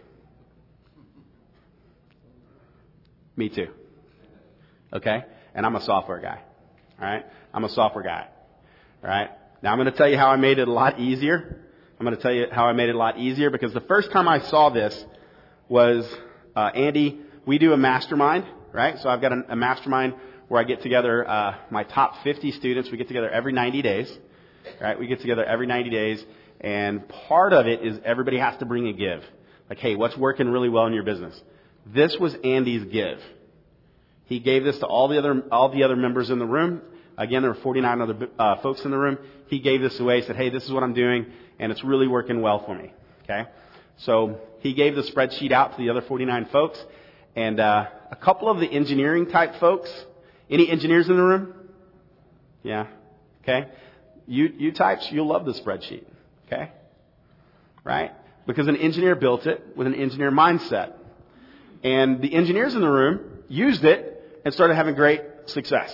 Me too. Okay? And I'm a software guy. Alright? I'm a software guy. Alright? Now I'm going to tell you how I made it a lot easier. I'm going to tell you how I made it a lot easier because the first time I saw this was, uh, Andy, we do a mastermind, right? So I've got a, a mastermind where I get together, uh, my top fifty students. We get together every ninety days, right? We get together every ninety days, and part of it is everybody has to bring a give. Like, hey, what's working really well in your business? This was Andy's give. He gave this to all the other, all the other members in the room. Again, there were forty-nine other, uh, folks in the room. He gave this away, said, hey, this is what I'm doing, and it's really working well for me. Okay? So, he gave the spreadsheet out to the other forty-nine folks, and, uh, a couple of the engineering type folks. Any engineers in the room? Yeah. Okay. You, you types, you'll love the spreadsheet. Okay. Right? Because an engineer built it with an engineer mindset. And the engineers in the room used it and started having great success.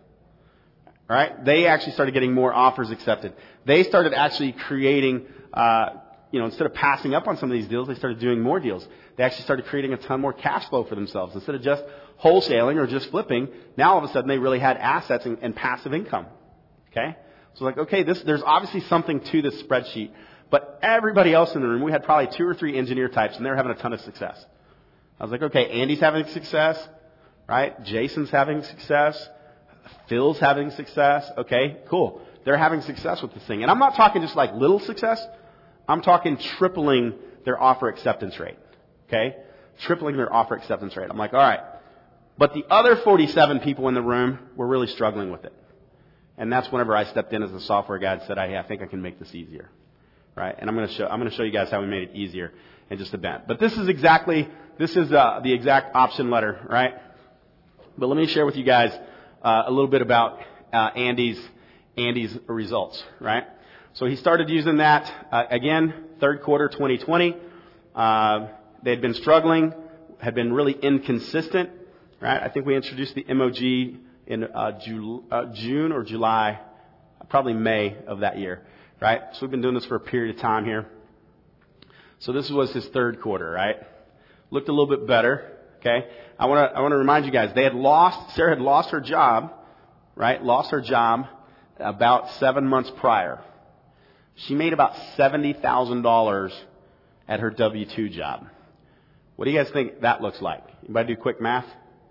Right? They actually started getting more offers accepted. They started actually creating, uh, you know, instead of passing up on some of these deals, they started doing more deals. They actually started creating a ton more cash flow for themselves. Instead of just wholesaling or just flipping, now all of a sudden they really had assets and, and passive income. Okay? So like, okay, this, there's obviously something to this spreadsheet. But everybody else in the room, we had probably two or three engineer types, and they're having a ton of success. I was like, okay, Andy's having success, right? Jason's having success. Phil's having success. Okay, cool. They're having success with this thing. And I'm not talking just like little success. I'm talking tripling their offer acceptance rate. Okay? Tripling their offer acceptance rate. I'm like, all right. But the other forty-seven people in the room were really struggling with it. And that's whenever I stepped in as a software guy and said, hey, I think I can make this easier. Right? And I'm going to show, I'm going to show you guys how we made it easier in just a bit. But this is exactly, this is uh, the exact option letter, right? But let me share with you guys uh, a little bit about uh, Andy's, Andy's results, right? So he started using that, uh, again, third quarter twenty twenty. Uh, they had been struggling, had been really inconsistent. right? I think we introduced the M O G in uh, Ju- uh, June or July, probably May of that year, right? So we've been doing this for a period of time here. So this was his third quarter, right? Looked a little bit better, okay? I want to I want to remind you guys, they had lost, Sarah had lost her job, right? Lost her job about seven months prior. She made about seventy thousand dollars at her W two job. What do you guys think that looks like? Anybody do quick math?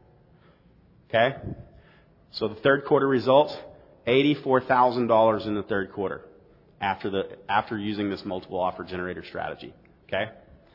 Okay? So the third quarter results, eighty-four thousand dollars in the third quarter after the after using this multiple offer generator strategy. Okay?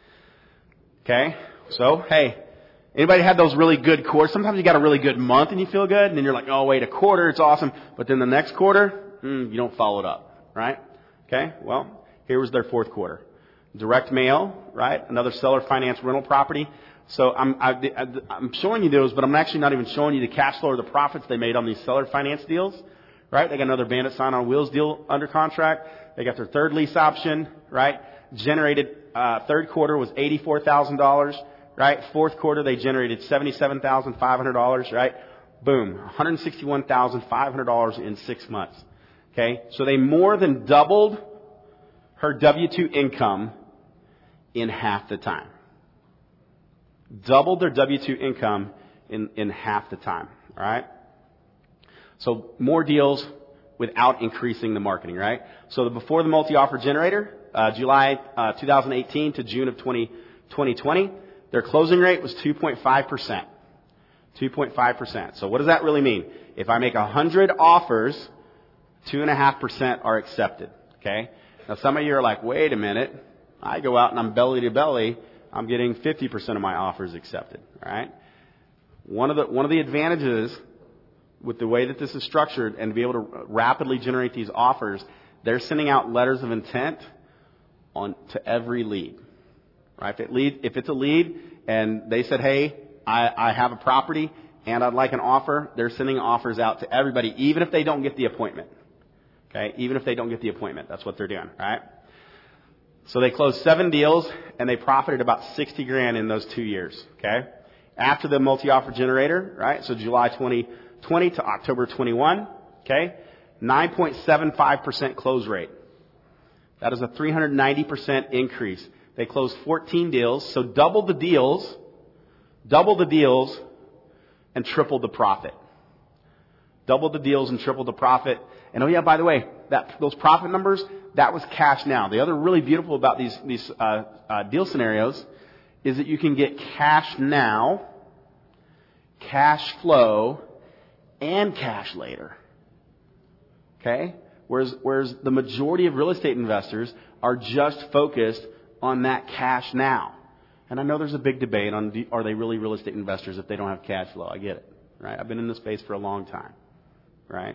Okay? So, hey, anybody had those really good quarters? Sometimes you got a really good month and you feel good, and then you're like, oh, wait, a quarter, it's awesome. But then the next quarter, mm, you don't follow it up, right? Okay? Well, here was their fourth quarter. Direct mail, right? Another seller finance rental property. So I'm, I, I'm showing you those, but I'm actually not even showing you the cash flow or the profits they made on these seller finance deals, right? They got another Bandit Sign on Wheels deal under contract. They got their third lease option, right? Generated, uh, third quarter was eighty-four thousand dollars, right? Fourth quarter, they generated seventy-seven thousand five hundred dollars, right? Boom. one hundred sixty-one thousand five hundred dollars in six months. Okay? So they more than doubled her W two income in half the time. Doubled their W two income in, in half the time. All right? So more deals without increasing the marketing, right? So the, before the multi-offer generator, uh, July uh, twenty eighteen to June of twenty twenty, their closing rate was two point five percent. two point five percent. So what does that really mean? If I make one hundred offers, two point five percent are accepted. Okay? Now some of you are like, wait a minute. I go out and I'm belly to belly. I'm getting fifty percent of my offers accepted. All right? One of the, one of the advantages with the way that this is structured and to be able to rapidly generate these offers, they're sending out letters of intent on to every lead. Right? If it lead, if it's a lead and they said, hey, I, I have a property and I'd like an offer, they're sending offers out to everybody, even if they don't get the appointment. Okay? Even if they don't get the appointment. That's what they're doing. Right? So they closed seven deals and they profited about sixty grand in those two years. Okay? After the multi-offer generator, right? So July twenty twenty to October twenty-one. Okay? nine point seven five percent close rate. That is a three hundred ninety percent increase. They closed fourteen deals, so doubled the deals, doubled the deals, and tripled the profit. Doubled the deals and tripled the profit. And oh yeah, by the way, that those profit numbers, that was cash now. The other really beautiful about these these uh, uh, deal scenarios is that you can get cash now, cash flow, and cash later. Okay? Whereas whereas the majority of real estate investors are just focused on that cash now. And I know there's a big debate on are they really real estate investors if they don't have cash flow. I get it. Right? I've been in this space for a long time. Right?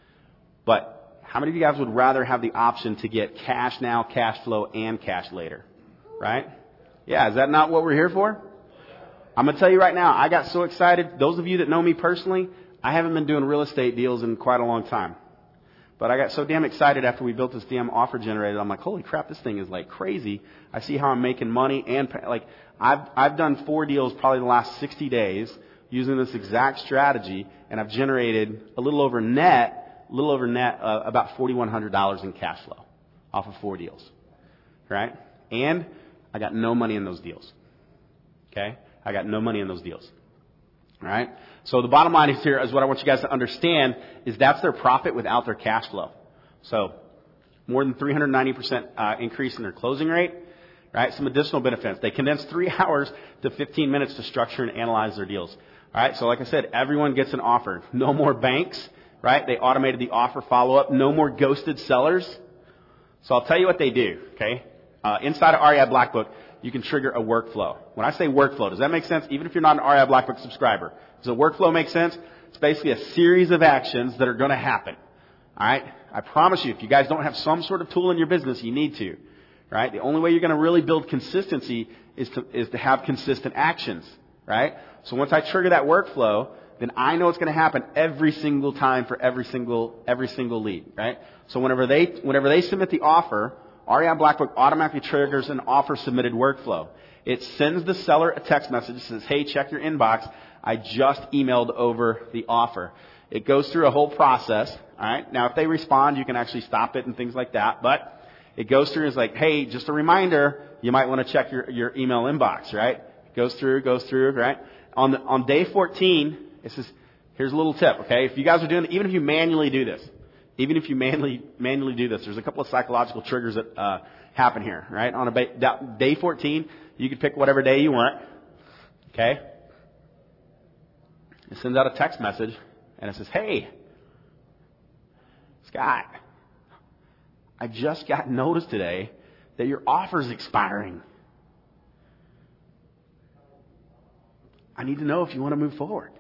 But how many of you guys would rather have the option to get cash now, cash flow, and cash later? Right? Yeah, is that not what we're here for? I'm going to tell you right now, I got so excited. Those of you that know me personally, I haven't been doing real estate deals in quite a long time. But I got so damn excited after we built this damn offer generator. I'm like, holy crap, this thing is like crazy. I see how I'm making money and like I've I've done four deals probably the last sixty days using this exact strategy, and I've generated a little over net, a little over net uh, about forty-one hundred dollars in cash flow off of four deals, right? And I got no money in those deals. Okay, I got no money in those deals. All right. So the bottom line is here is what I want you guys to understand is that's their profit without their cash flow. So more than three hundred ninety percent uh, increase in their closing rate. Right. Some additional benefits. They condensed three hours to fifteen minutes to structure and analyze their deals. All right. So like I said, everyone gets an offer. No more banks. Right. They automated the offer follow up. No more ghosted sellers. So I'll tell you what they do. Okay. Uh, inside of R E I Black Book, you can trigger a workflow. When I say workflow, does that make sense? Even if you're not an R E I Black Book subscriber. Does a workflow make sense? It's basically a series of actions that are going to happen. All right? I promise you, if you guys don't have some sort of tool in your business, you need to. Right? The only way you're going to really build consistency is to, is to have consistent actions. Right? So once I trigger that workflow, then I know it's going to happen every single time for every single, every single lead. Right? So whenever they, whenever they submit the offer R E I Black Book automatically triggers an offer submitted workflow. It sends the seller a text message that says, hey, check your inbox. I just emailed over the offer. It goes through a whole process. All right. Now, if they respond, you can actually stop it and things like that. But it goes through and it's like, hey, just a reminder, you might want to check your, your email inbox, right? It goes through, goes through, right? On the, on day fourteen, it says, here's a little tip, okay? If you guys are doing, even if you manually do this, even if you manually, manually do this, there's a couple of psychological triggers that, uh, happen here, right? On a ba- day fourteen, you can pick whatever day you want, okay? It sends out a text message and it says, hey, Scott, I just got notice today that your offer's expiring. I need to know if you want to move forward.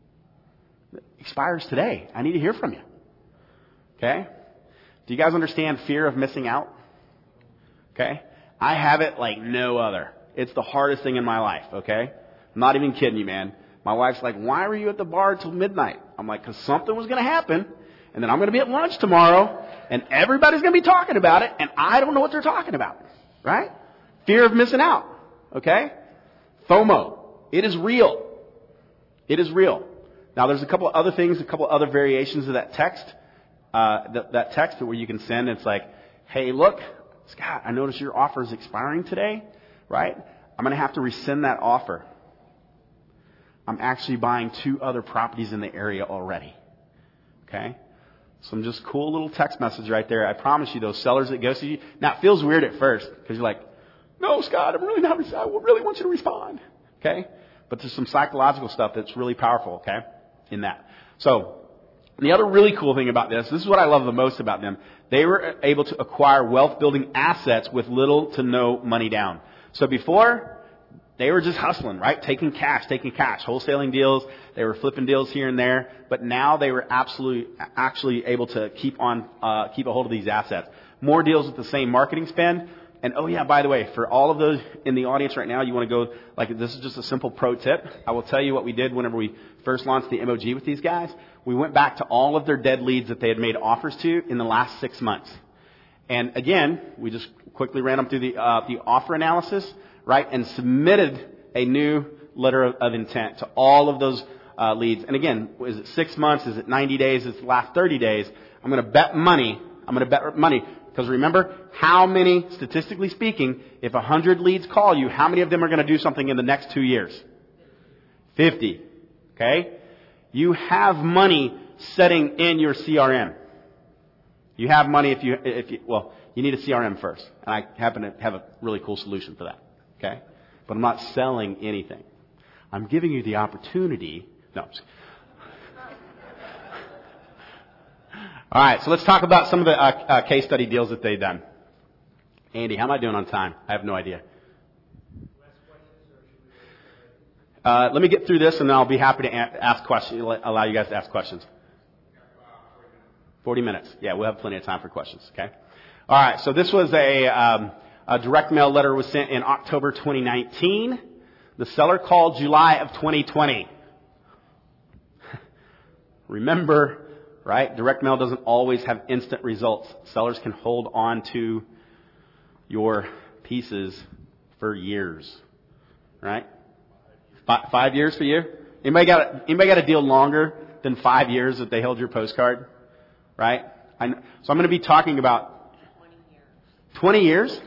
It expires today. I need to hear from you. Okay? Do you guys understand fear of missing out? Okay? I have it like no other. It's the hardest thing in my life, okay? I'm not even kidding you, man. My wife's like, why were you at the bar till midnight? I'm like, because something was going to happen, and then I'm going to be at lunch tomorrow, and everybody's going to be talking about it, and I don't know what they're talking about, right? Fear of missing out, okay? FOMO. It is real. It is real. Now, there's a couple of other things, a couple of other variations of that text, uh, that, that text where you can send. It's like, hey, look, Scott, I noticed your offer is expiring today, right? I'm going to have to rescind that offer. I'm actually buying two other properties in the area already. Okay? Some just cool little text message right there. I promise you, those sellers that ghost you. Now, it feels weird at first because you're like, no, Scott, I'm really not, I really want you to respond. Okay? But there's some psychological stuff that's really powerful, okay, in that. So, the other really cool thing about this, this is what I love the most about them. They were able to acquire wealth-building assets with little to no money down. So before, they were just hustling, right? Taking cash, taking cash, wholesaling deals. They were flipping deals here and there. But now they were absolutely, actually able to keep on, uh, keep a hold of these assets. More deals with the same marketing spend. And oh yeah, by the way, for all of those in the audience right now, you want to go, like this is just a simple pro tip. I will tell you what we did whenever we first launched the M O G with these guys. We went back to all of their dead leads that they had made offers to in the last six months. And again, we just quickly ran them through the, uh, the offer analysis, right, and submitted a new letter of, of intent to all of those uh, leads. And again, is it six months? Is it ninety days? Is it the last thirty days? I'm going to bet money. I'm going to bet money. Because remember, how many, statistically speaking, if one hundred leads call you, how many of them are going to do something in the next two years? fifty. Okay? You have money setting in your C R M. You have money if you, if you, well, you need a C R M first. And I happen to have a really cool solution for that. Okay? But I'm not selling anything. I'm giving you the opportunity. No. I'm just, all right, so let's talk about some of the uh, uh, case study deals that they've done. Andy, how am I doing on time? I have no idea. Uh, let me get through this, and then I'll be happy to a- ask questions. Allow you guys to ask questions. Forty minutes. Yeah, we'll have plenty of time for questions. Okay. All right. So this was a, um, a direct mail letter was sent in October twenty nineteen. The seller called July of twenty twenty. Remember. Right? Direct mail doesn't always have instant results. Sellers can hold on to your pieces for years. Right? F- five years for you? Anybody got a, anybody got a deal longer than five years that they held your postcard? Right? I, so I'm going to be talking about twenty years.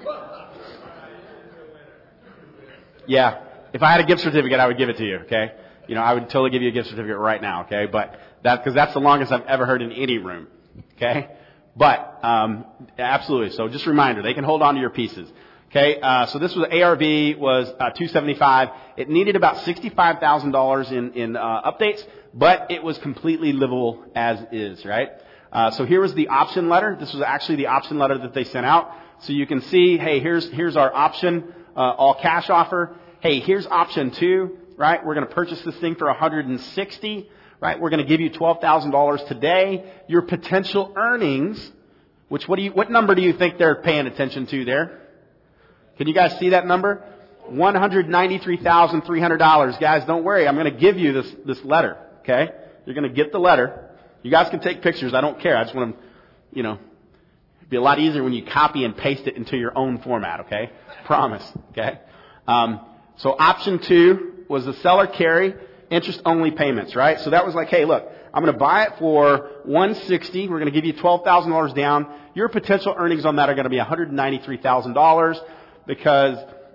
Yeah. If I had a gift certificate, I would give it to you. Okay? You know, I would totally give you a gift certificate right now. Okay? But that, because that's the longest I've ever heard in any room. Okay? But, um, absolutely. So just a reminder, they can hold on to your pieces. Okay? Uh, so this was, A R V was, uh, two seventy-five. It needed about sixty-five thousand dollars in, in, uh, updates, but it was completely livable as is, right? Uh, so here was the option letter. This was actually the option letter that they sent out. So you can see, hey, here's, here's our option, uh, all cash offer. Hey, here's option two, right? We're going to purchase this thing for one hundred sixty. Right? We're going to give you twelve thousand dollars today. Your potential earnings, which what do you, what number do you think they're paying attention to there? Can you guys see that number? one hundred ninety-three thousand three hundred dollars. Guys, don't worry. I'm going to give you this, this letter. Okay? You're going to get the letter. You guys can take pictures. I don't care. I just want to, you know, It'll be a lot easier when you copy and paste it into your own format, okay? Promise, okay? Um, so option two was the seller carry interest-only payments, right? So that was like, hey, look, I'm going to buy it for one hundred sixty dollars. We're going to give you twelve thousand dollars down. Your potential earnings on that are going to be one hundred ninety-three thousand dollars because,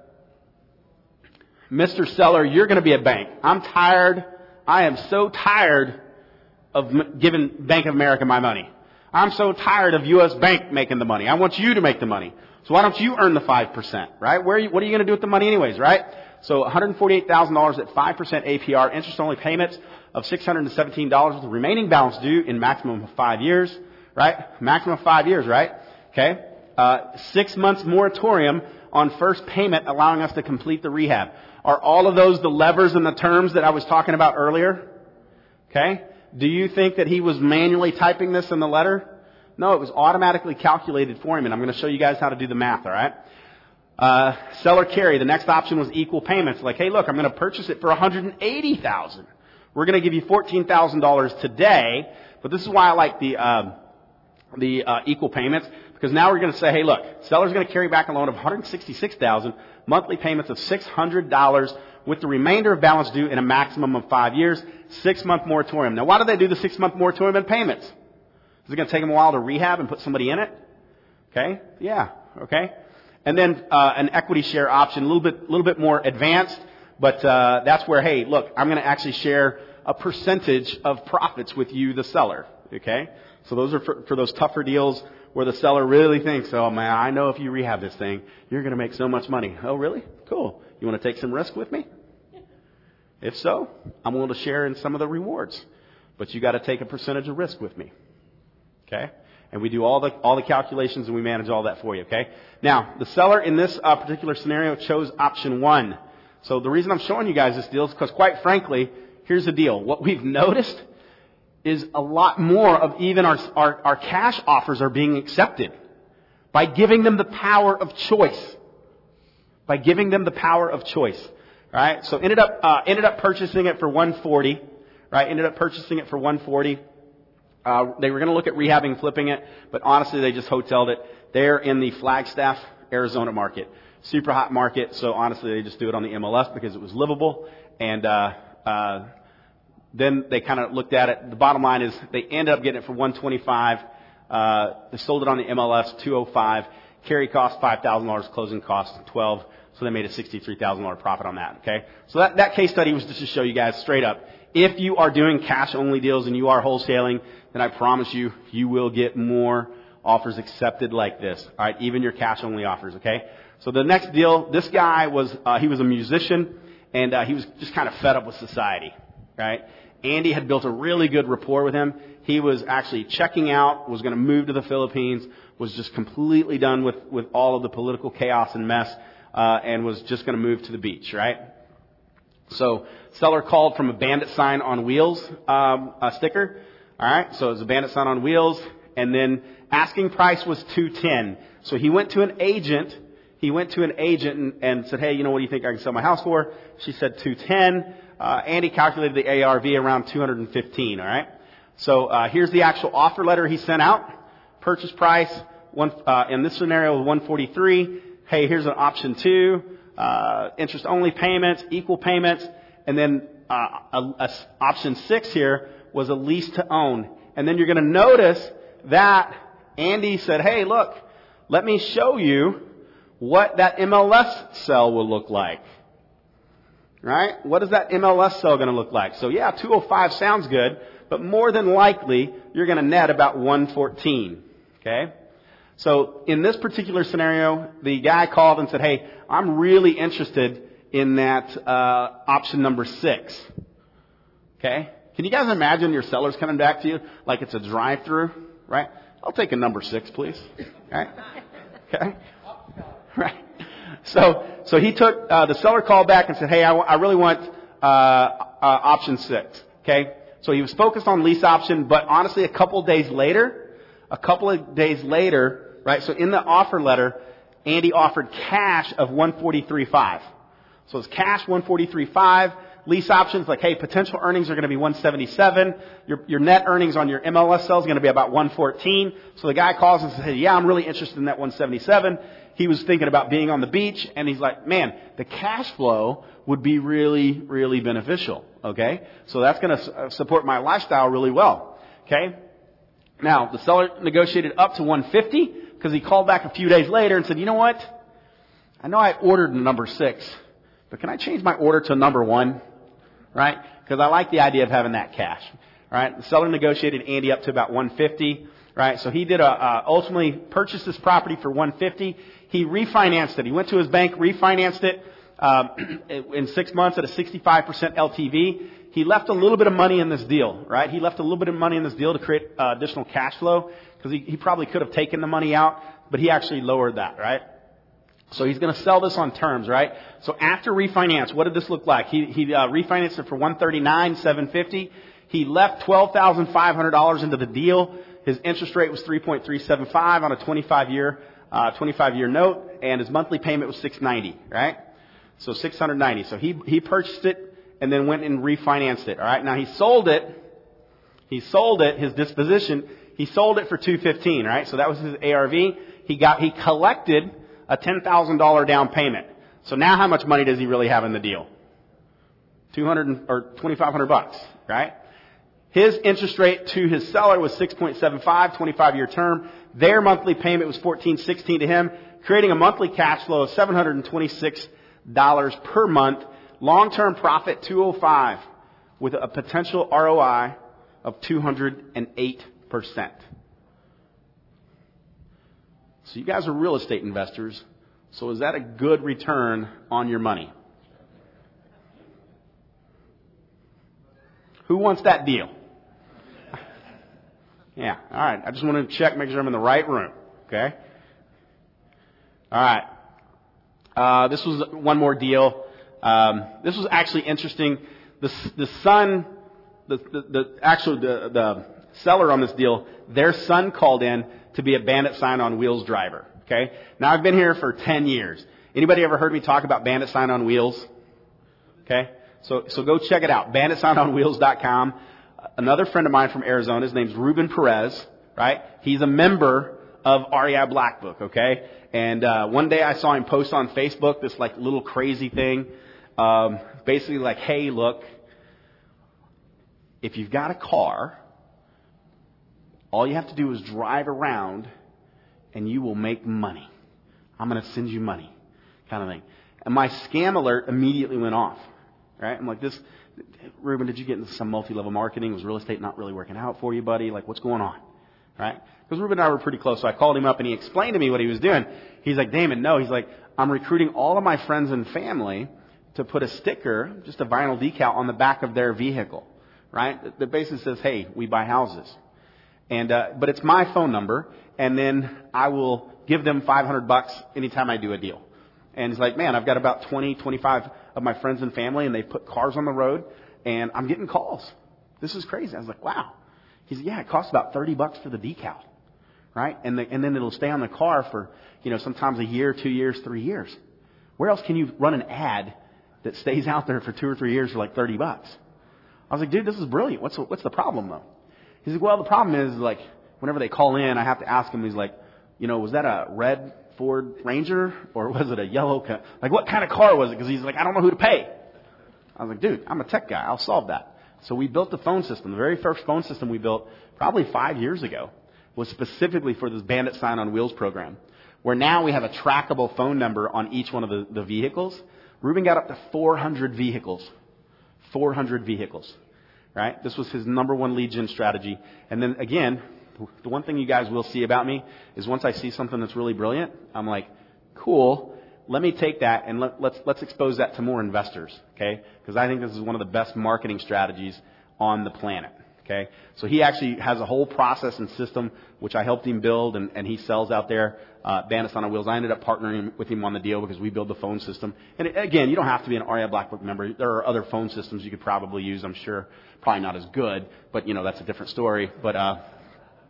Mister Seller, you're going to be a bank. I'm tired. I am so tired of m- giving Bank of America my money. I'm so tired of U S Bank making the money. I want you to make the money. So why don't you earn the five percent, right? Where are you, what are you going to do with the money anyways, right? So one hundred forty-eight thousand dollars at five percent A P R, interest-only payments of six hundred seventeen dollars with the remaining balance due in maximum of five years, right? Maximum of five years, right? Okay. Uh, six months moratorium on first payment, allowing us to complete the rehab. Are all of those the levers and the terms that I was talking about earlier? Okay. Do you think that he was manually typing this in the letter? No, it was automatically calculated for him, and I'm going to show you guys how to do the math, all right? Uh, seller carry, the next option was equal payments. Like, hey, look, I'm going to purchase it for one hundred eighty thousand dollars. We're going to give you fourteen thousand dollars today, but this is why I like the, uh, the, uh, equal payments, because now we're going to say, hey, look, seller's going to carry back a loan of one hundred sixty-six thousand dollars, monthly payments of six hundred dollars with the remainder of balance due in a maximum of five years, six-month moratorium. Now, why do they do the six-month moratorium in payments? Is it going to take them a while to rehab and put somebody in it? Okay? Yeah. Okay? And then uh, an equity share option, a little bit, little bit more advanced, but uh, that's where, hey, look, I'm going to actually share a percentage of profits with you, the seller. Okay? So those are for, for those tougher deals where the seller really thinks, oh man, I know if you rehab this thing, you're going to make so much money. Oh, really? Cool. You want to take some risk with me? If so, I'm willing to share in some of the rewards, but you got to take a percentage of risk with me. Okay? And we do all the, all the calculations and we manage all that for you, okay? Now, the seller in this uh, particular scenario chose option one. So the reason I'm showing you guys this deal is because quite frankly, here's the deal. What we've noticed is a lot more of even our, our, our cash offers are being accepted by giving them the power of choice. By giving them the power of choice. Right? So ended up, uh, ended up purchasing it for one hundred forty dollars. Right? Ended up purchasing it for one hundred forty dollars. Uh, they were going to look at rehabbing and flipping it, but honestly, they just hoteled it. They're in the Flagstaff, Arizona market. Super hot market, so honestly, they just do it on the M L S because it was livable. And uh, uh, then they kind of looked at it. The bottom line is they ended up getting it for one hundred twenty-five dollars. Uh, they sold it on the M L S, two hundred five dollars. Carry cost, five thousand dollars. Closing cost, twelve dollars. So they made a sixty-three thousand dollars profit on that, okay? So that, that case study was just to show you guys straight up. If you are doing cash-only deals and you are wholesaling, then I promise you, you will get more offers accepted like this. All right, even your cash-only offers, okay? So the next deal, this guy was, uh, he was a musician, and uh, he was just kind of fed up with society, right? Andy had built a really good rapport with him. He was actually checking out, was going to move to the Philippines, was just completely done with, with all of the political chaos and mess, uh, and was just going to move to the beach, right? So seller called from a bandit sign on wheels um, a sticker. All right, so it was a bandit sign on wheels, and then asking price was two ten. So he went to an agent. He went to an agent and, and said, "Hey, you know what do you think I can sell my house for?" She said two ten. Uh, Andy calculated the A R V around two hundred fifteen. All right. So uh, here's the actual offer letter he sent out. Purchase price one uh, in this scenario was one forty-three. Hey, here's an option two. Uh, interest only payments, equal payments, and then uh, a, a, option six here was a lease to own. And then you're going to notice that Andy said, "Hey, look, let me show you what that M L S cell will look like." Right? What is that M L S cell going to look like? So yeah, two oh five sounds good, but more than likely you're going to net about one fourteen. Okay? So in this particular scenario, the guy called and said, "Hey, I'm really interested in that uh, option number six." Okay? Can you guys imagine your sellers coming back to you like it's a drive-through, right? "I'll take a number six, please." Okay? Okay? Right. So, so he took, uh, the seller called back and said, "Hey, I, w- I really want uh, uh, option six." Okay? So he was focused on lease option, but honestly, a couple of days later, a couple of days later, right? So in the offer letter, Andy offered cash of one forty-three five. So it's cash one forty-three five. lease options like, hey, potential earnings are going to be one seventy-seven. Your, your net earnings on your M L S sale is going to be about one fourteen. So the guy calls and says, hey, yeah, I'm really interested in that one seventy-seven. He was thinking about being on the beach, and he's like, man, the cash flow would be really, really beneficial. Okay? So that's going to support my lifestyle really well. Okay? Now, the seller negotiated up to one fifty because he called back a few days later and said, you know what? I know I ordered number six, but can I change my order to number one? Right? Because I like the idea of having that cash. Right? The seller negotiated Andy up to about one fifty. Right? So he did a, uh, ultimately purchased this property for one fifty. He refinanced it. He went to his bank, refinanced it, um, in six months at a sixty-five percent L T V. He left a little bit of money in this deal, right? He left a little bit of money in this deal to create uh, additional cash flow because he, he probably could have taken the money out, but he actually lowered that, right? So he's going to sell this on terms, right? So after refinance, what did this look like? He, he uh, refinanced it for one thirty-nine seven fifty. He left twelve thousand five hundred dollars into the deal. His interest rate was three point three seven five on a twenty-five year uh, twenty-five year note, and his monthly payment was six ninety, right? So six hundred ninety. So he he purchased it and then went and refinanced it. All right. Now he sold it. He sold it. His disposition. He sold it for two fifteen. Right. So that was his A R V. He got. He collected a ten thousand dollar down payment. So now how much money does he really have in the deal? Two hundred or twenty five hundred bucks. Right. His interest rate to his seller was six point seven five, twenty-five year term. Their monthly payment was fourteen sixteen to him, creating a monthly cash flow of seven hundred twenty-six dollars per month. Long-term profit two oh five with a potential R O I of two hundred eight percent. So you guys are real estate investors. So is that a good return on your money? Who wants that deal? Yeah, all right. I just want to check, make sure I'm in the right room. Okay? All right. Uh, this was one more deal. Um, this was actually interesting. The, the son, the, the, the actually the, the seller on this deal, their son called in to be a Bandit Sign on Wheels driver. Okay? Now I've been here for ten years. Anybody ever heard me talk about Bandit Sign on Wheels? Okay? So, so go check it out. bandit sign on wheels dot com. Another friend of mine from Arizona, his name's Ruben Perez, right? He's a member of R E I Black Book, okay? And, uh, one day I saw him post on Facebook this like little crazy thing. Um, basically like, hey, look, if you've got a car, all you have to do is drive around and you will make money. I'm going to send you money, kind of thing. And my scam alert immediately went off, right? I'm like, this, Ruben, did you get into some multi-level marketing? Was real estate not really working out for you, buddy? Like, what's going on? Right? Because Ruben and I were pretty close, so I called him up and he explained to me what he was doing. He's like, Damon, no. He's like, I'm recruiting all of my friends and family to put a sticker, just a vinyl decal, on the back of their vehicle, right? That basically says, hey, we buy houses. And, uh, but it's my phone number, and then I will give them five hundred bucks anytime I do a deal. And he's like, man, I've got about twenty, twenty-five of my friends and family, and they put cars on the road, and I'm getting calls. This is crazy. I was like, wow. He's like, yeah, it costs about thirty bucks for the decal, right? And the, and then it'll stay on the car for, you know, sometimes a year, two years, three years. Where else can you run an ad that stays out there for two or three years for like thirty bucks? I was like, dude, this is brilliant. What's the, what's the problem though? He's like, well, the problem is like whenever they call in, I have to ask him. He's like, you know, was that a red Ford Ranger or was it a yellow? Ca- like what kind of car was it? Because he's like, I don't know who to pay. I was like, dude, I'm a tech guy. I'll solve that. So we built the phone system. The very first phone system we built probably five years ago was specifically for this Bandit Sign on Wheels program, where now we have a trackable phone number on each one of the, the vehicles. Ruben got up to four hundred vehicles. four hundred vehicles. Right? This was his number one lead gen strategy. And then again, the one thing you guys will see about me is once I see something that's really brilliant, I'm like, cool. Let me take that and let, let's let's expose that to more investors, okay? Because I think this is one of the best marketing strategies on the planet, okay? So he actually has a whole process and system which I helped him build, and, and he sells out there. Uh, Bandits on Wheels. I ended up partnering with him on the deal because we build the phone system. And again, you don't have to be an R E I Black Book member. There are other phone systems you could probably use. I'm sure probably not as good, but you know that's a different story. But uh,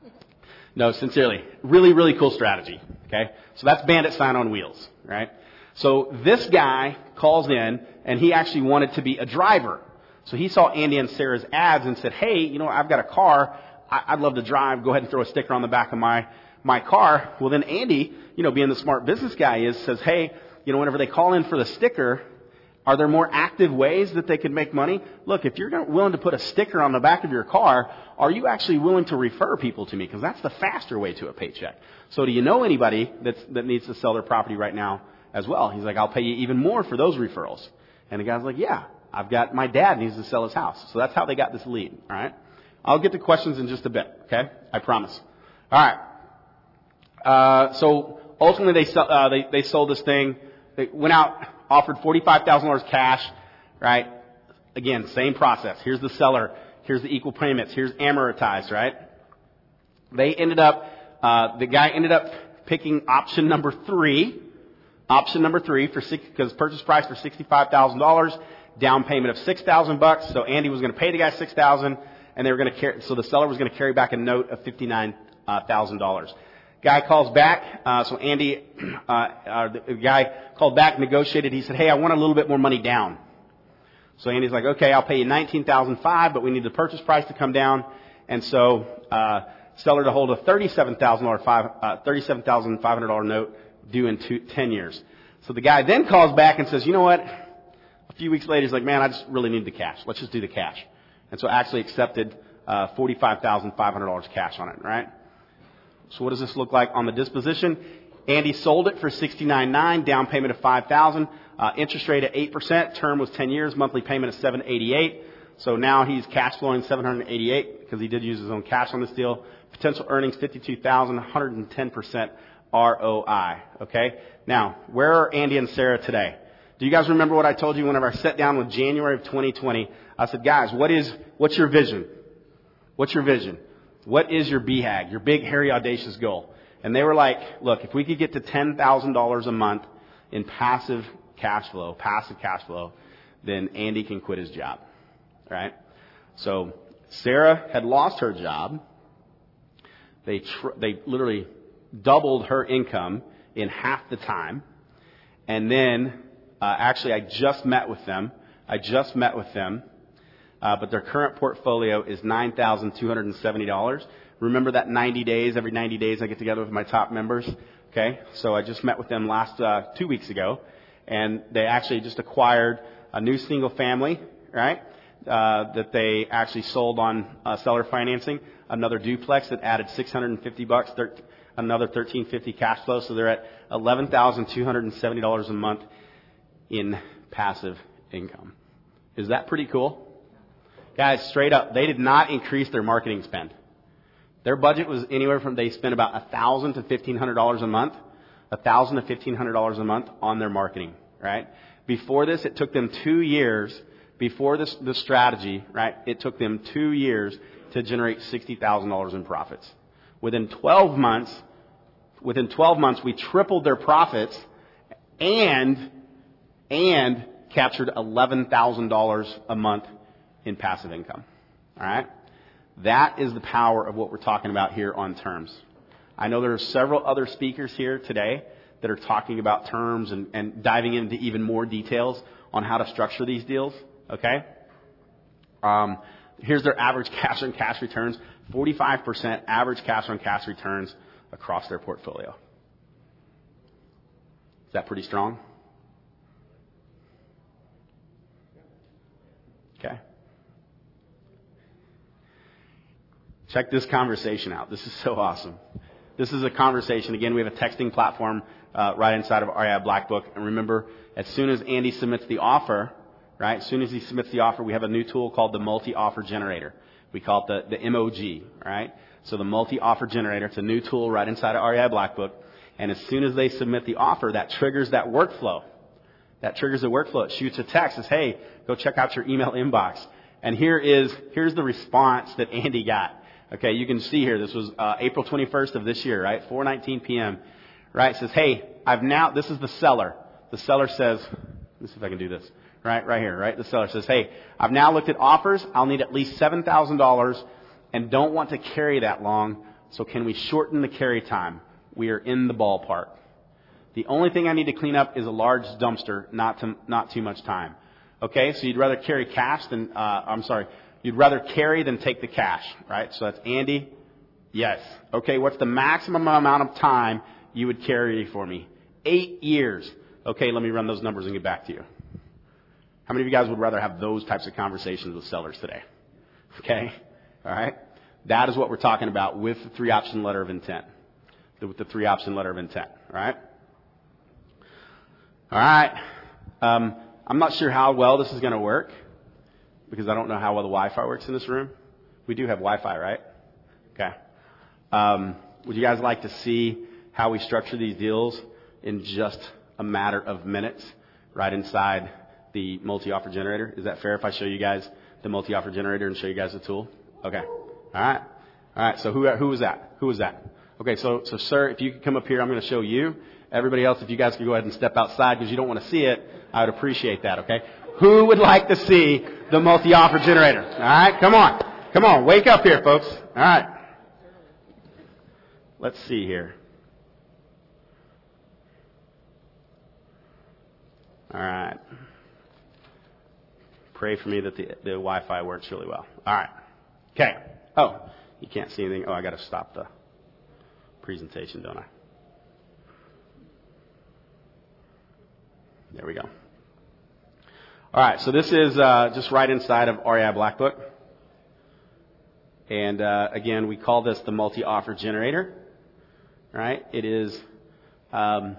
no, sincerely, really, really cool strategy. Okay, so that's Bandit Sign on Wheels, right? So this guy calls in, and he actually wanted to be a driver. So he saw Andy and Sarah's ads and said, hey, you know, I've got a car. I'd love to drive. Go ahead and throw a sticker on the back of my, my car. Well, then Andy, you know, being the smart business guy is, says, hey, you know, whenever they call in for the sticker, are there more active ways that they could make money? Look, if you're willing to put a sticker on the back of your car, are you actually willing to refer people to me? Because that's the faster way to a paycheck. So do you know anybody that's, that needs to sell their property right now as well? He's like, I'll pay you even more for those referrals. And the guy's like, yeah, I've got, my dad needs to sell his house. So that's how they got this lead. All right. I'll get to questions in just a bit. Okay. I promise. All right. Uh, so ultimately they, uh, they, they sold this thing. They went out, offered forty-five thousand dollars cash, right? Again, same process. Here's the seller. Here's the equal payments. Here's amortized, right? They ended up, uh, the guy ended up picking option number three. Option number three for six, because purchase price for sixty-five thousand dollars, down payment of six thousand bucks. So Andy was going to pay the guy six thousand, and they were going to carry. So the seller was going to carry back a note of fifty-nine thousand dollars. Guy calls back. Uh, so Andy, uh, uh, the guy called back, negotiated. He said, "Hey, I want a little bit more money down." So Andy's like, "Okay, I'll pay you nineteen thousand five, but we need the purchase price to come down." And so uh, seller to hold a thirty-seven thousand dollars five, uh, thirty-seven thousand five hundred dollars note due in two, ten years. So the guy then calls back and says, "You know what?" A few weeks later, he's like, "Man, I just really need the cash. Let's just do the cash." And so actually accepted uh, forty-five thousand five hundred dollars cash on it, right? So what does this look like on the disposition? Andy sold it for sixty-nine thousand nine hundred, down payment of five thousand dollars, uh, interest rate at eight percent, term was ten years, monthly payment of seven hundred eighty-eight dollars. So now he's cash flowing seven hundred eighty-eight dollars because he did use his own cash on this deal. Potential earnings fifty-two thousand, one hundred ten percent R O I. Okay? Now, where are Andy and Sarah today? Do you guys remember what I told you whenever I sat down with January of twenty twenty? I said, guys, what is, what's your vision? What's your vision? What is your B HAG, your big, hairy, audacious goal? And they were like, look, if we could get to ten thousand dollars a month in passive cash flow, passive cash flow, then Andy can quit his job. Right? So Sarah had lost her job. They tr- they literally doubled her income in half the time. And then, uh, actually, I just met with them. I just met with them. Uh, but their current portfolio is nine thousand two hundred seventy dollars. Remember that ninety days, every ninety days I get together with my top members? Okay, so I just met with them last, uh, two weeks ago. And they actually just acquired a new single family, right? Uh, that they actually sold on uh, seller financing. Another duplex that added six hundred fifty bucks, thir- another thirteen fifty cash flow. So they're at eleven thousand two hundred seventy dollars a month in passive income. Is that pretty cool? Guys, straight up, they did not increase their marketing spend. Their budget was anywhere from, they spent about one thousand dollars to fifteen hundred dollars a month, one thousand dollars to fifteen hundred dollars a month on their marketing, right? Before this, it took them two years, before this, this strategy, right, it took them two years to generate sixty thousand dollars in profits. Within twelve months, within twelve months, we tripled their profits and, and captured eleven thousand dollars a month in passive income. All right? That is the power of what we're talking about here on terms. I know there are several other speakers here today that are talking about terms and, and diving into even more details on how to structure these deals. Okay? Um, here's their average cash on cash returns. forty-five percent average cash on cash returns across their portfolio. Is that pretty strong? Okay. Check this conversation out. This is so awesome. This is a conversation. Again, we have a texting platform uh, right inside of R E I Black Book. And remember, as soon as Andy submits the offer, right, as soon as he submits the offer, we have a new tool called the Multi-Offer Generator. We call it the, the M O G, right? So the Multi-Offer Generator, it's a new tool right inside of R E I Black Book. And as soon as they submit the offer, that triggers that workflow. That triggers the workflow. It shoots a text, says, hey, go check out your email inbox. And here is, here's the response that Andy got. Okay, you can see here, this was uh, April twenty-first of this year, right? four nineteen p.m. Right? It says, hey, I've now, this is the seller. The seller says, let's see if I can do this. Right, right here, right? The seller says, hey, I've now looked at offers. I'll need at least seven thousand dollars and don't want to carry that long. So can we shorten the carry time? We are in the ballpark. The only thing I need to clean up is a large dumpster, not to, not too much time. Okay, so you'd rather carry cash than, uh, I'm sorry, you'd rather carry than take the cash, right? So that's Andy. Yes. Okay, what's the maximum amount of time you would carry for me? Eight years. Okay, let me run those numbers and get back to you. How many of you guys would rather have those types of conversations with sellers today? Okay, all right. That is what we're talking about with the three option letter of intent. With the three option letter of intent, all right? All right. Um, I'm not sure how well this is going to work because I don't know how well the Wi-Fi works in this room. We do have Wi-Fi, right? Okay. Um, would you guys like to see how we structure these deals in just a matter of minutes right inside the multi-offer generator? Is that fair if I show you guys the multi-offer generator and show you guys the tool? Okay. All right. All right. So who who was that? Who was that? Okay. So so sir, if you could come up here, I'm going to show you. Everybody else, if you guys could go ahead and step outside because you don't want to see it, I would appreciate that. Okay. Who would like to see the multi-offer generator? All right. Come on. Come on. Wake up here, folks. All right. Let's see here. All right. Pray for me that the, the Wi-Fi works really well. All right. Okay. Oh, you can't see anything. Oh, I got to stop the presentation, don't I? There we go. All right. So this is uh, just right inside of R E I Black Book. And uh, again, we call this the multi-offer generator. Right? It is um,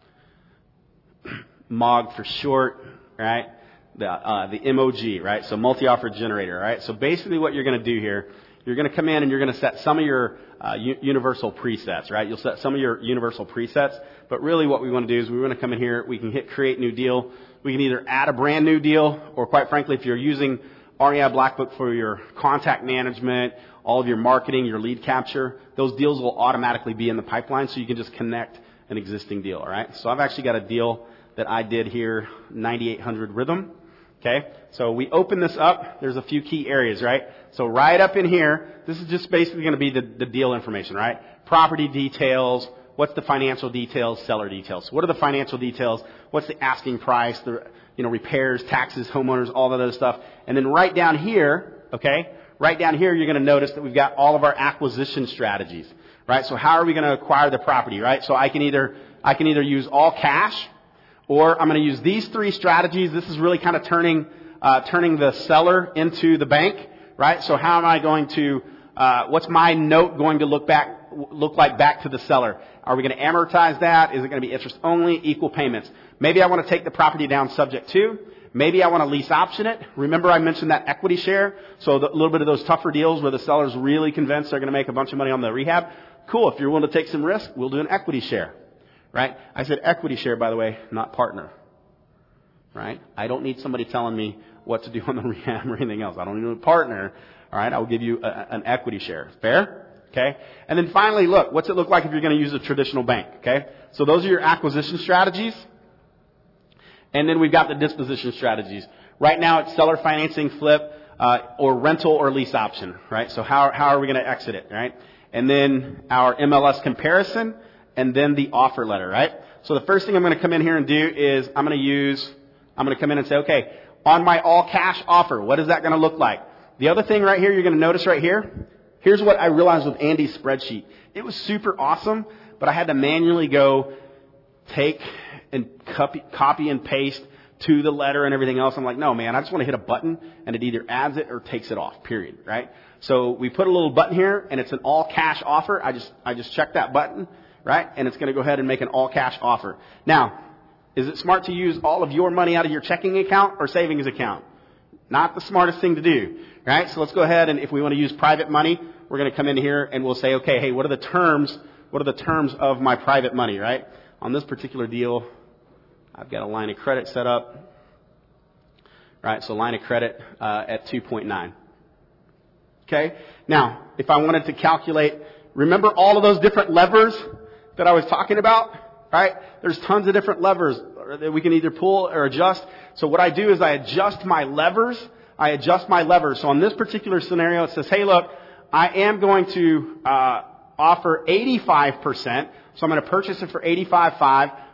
M O G for short, right? The, uh, the M O G, right? So multi-offer generator, right? So basically what you're going to do here, you're going to come in and you're going to set some of your uh, u- universal presets, right? You'll set some of your universal presets, but really what we want to do is we want to come in here, we can hit create new deal. We can either add a brand new deal, or quite frankly, if you're using R E I Black Book for your contact management, all of your marketing, your lead capture, those deals will automatically be in the pipeline, so you can just connect an existing deal, all right? So I've actually got a deal that I did here, ninety-eight hundred Rhythm. Okay, so we open this up. There's a few key areas, right? So right up in here, this is just basically going to be the, the deal information, right? Property details. What's the financial details? Seller details. What are the financial details? What's the asking price? The, you know, repairs, taxes, homeowners, all that other stuff. And then right down here, okay, right down here, you're going to notice that we've got all of our acquisition strategies, right? So how are we going to acquire the property, right? So I can either, I can either use all cash, or I'm going to use these three strategies. This is really kind of turning uh, turning the seller into the bank, right? So how am I going to? Uh, what's my note going to look back look like back to the seller? Are we going to amortize that? Is it going to be interest only? Equal payments? Maybe I want to take the property down subject to. Maybe I want to lease option it. Remember I mentioned that equity share. So the, a little bit of those tougher deals where the seller's really convinced they're going to make a bunch of money on the rehab. Cool. If you're willing to take some risk, we'll do an equity share. Right? I said equity share, by the way, not partner. Right? I don't need somebody telling me what to do on the rehab or anything else. I don't need a partner. All right? I will give you a, an equity share. Fair? Okay? And then finally, look, what's it look like if you're going to use a traditional bank? Okay? So those are your acquisition strategies. And then we've got the disposition strategies. Right now it's seller financing, flip, uh, or rental or lease option. Right? So how, how are we going to exit it? Right? And then our M L S comparison. And then the offer letter, right? So the first thing I'm going to come in here and do is I'm going to use, I'm going to come in and say, okay, on my all cash offer, what is that going to look like? The other thing right here, you're going to notice right here, here's what I realized with Andy's spreadsheet. It was super awesome, but I had to manually go take and copy, copy and paste to the letter and everything else. I'm like, no, man, I just want to hit a button and it either adds it or takes it off, period, right? So we put a little button here and it's an all cash offer. I just, I just check that button. Right? And it's going to go ahead and make an all-cash offer. Now, is it smart to use all of your money out of your checking account or savings account? Not the smartest thing to do. Right? So let's go ahead and if we want to use private money, we're going to come in here and we'll say, okay, hey, what are the terms? What are the terms of my private money? Right? On this particular deal, I've got a line of credit set up. Right? So line of credit uh, at two point nine. Okay? Now, if I wanted to calculate, remember all of those different levers that I was talking about, right? There's tons of different levers that we can either pull or adjust. So what I do is I adjust my levers. I adjust my levers. So on this particular scenario, it says, hey, look, I am going to uh, offer eighty-five percent. So I'm going to purchase it for eighty-five point five.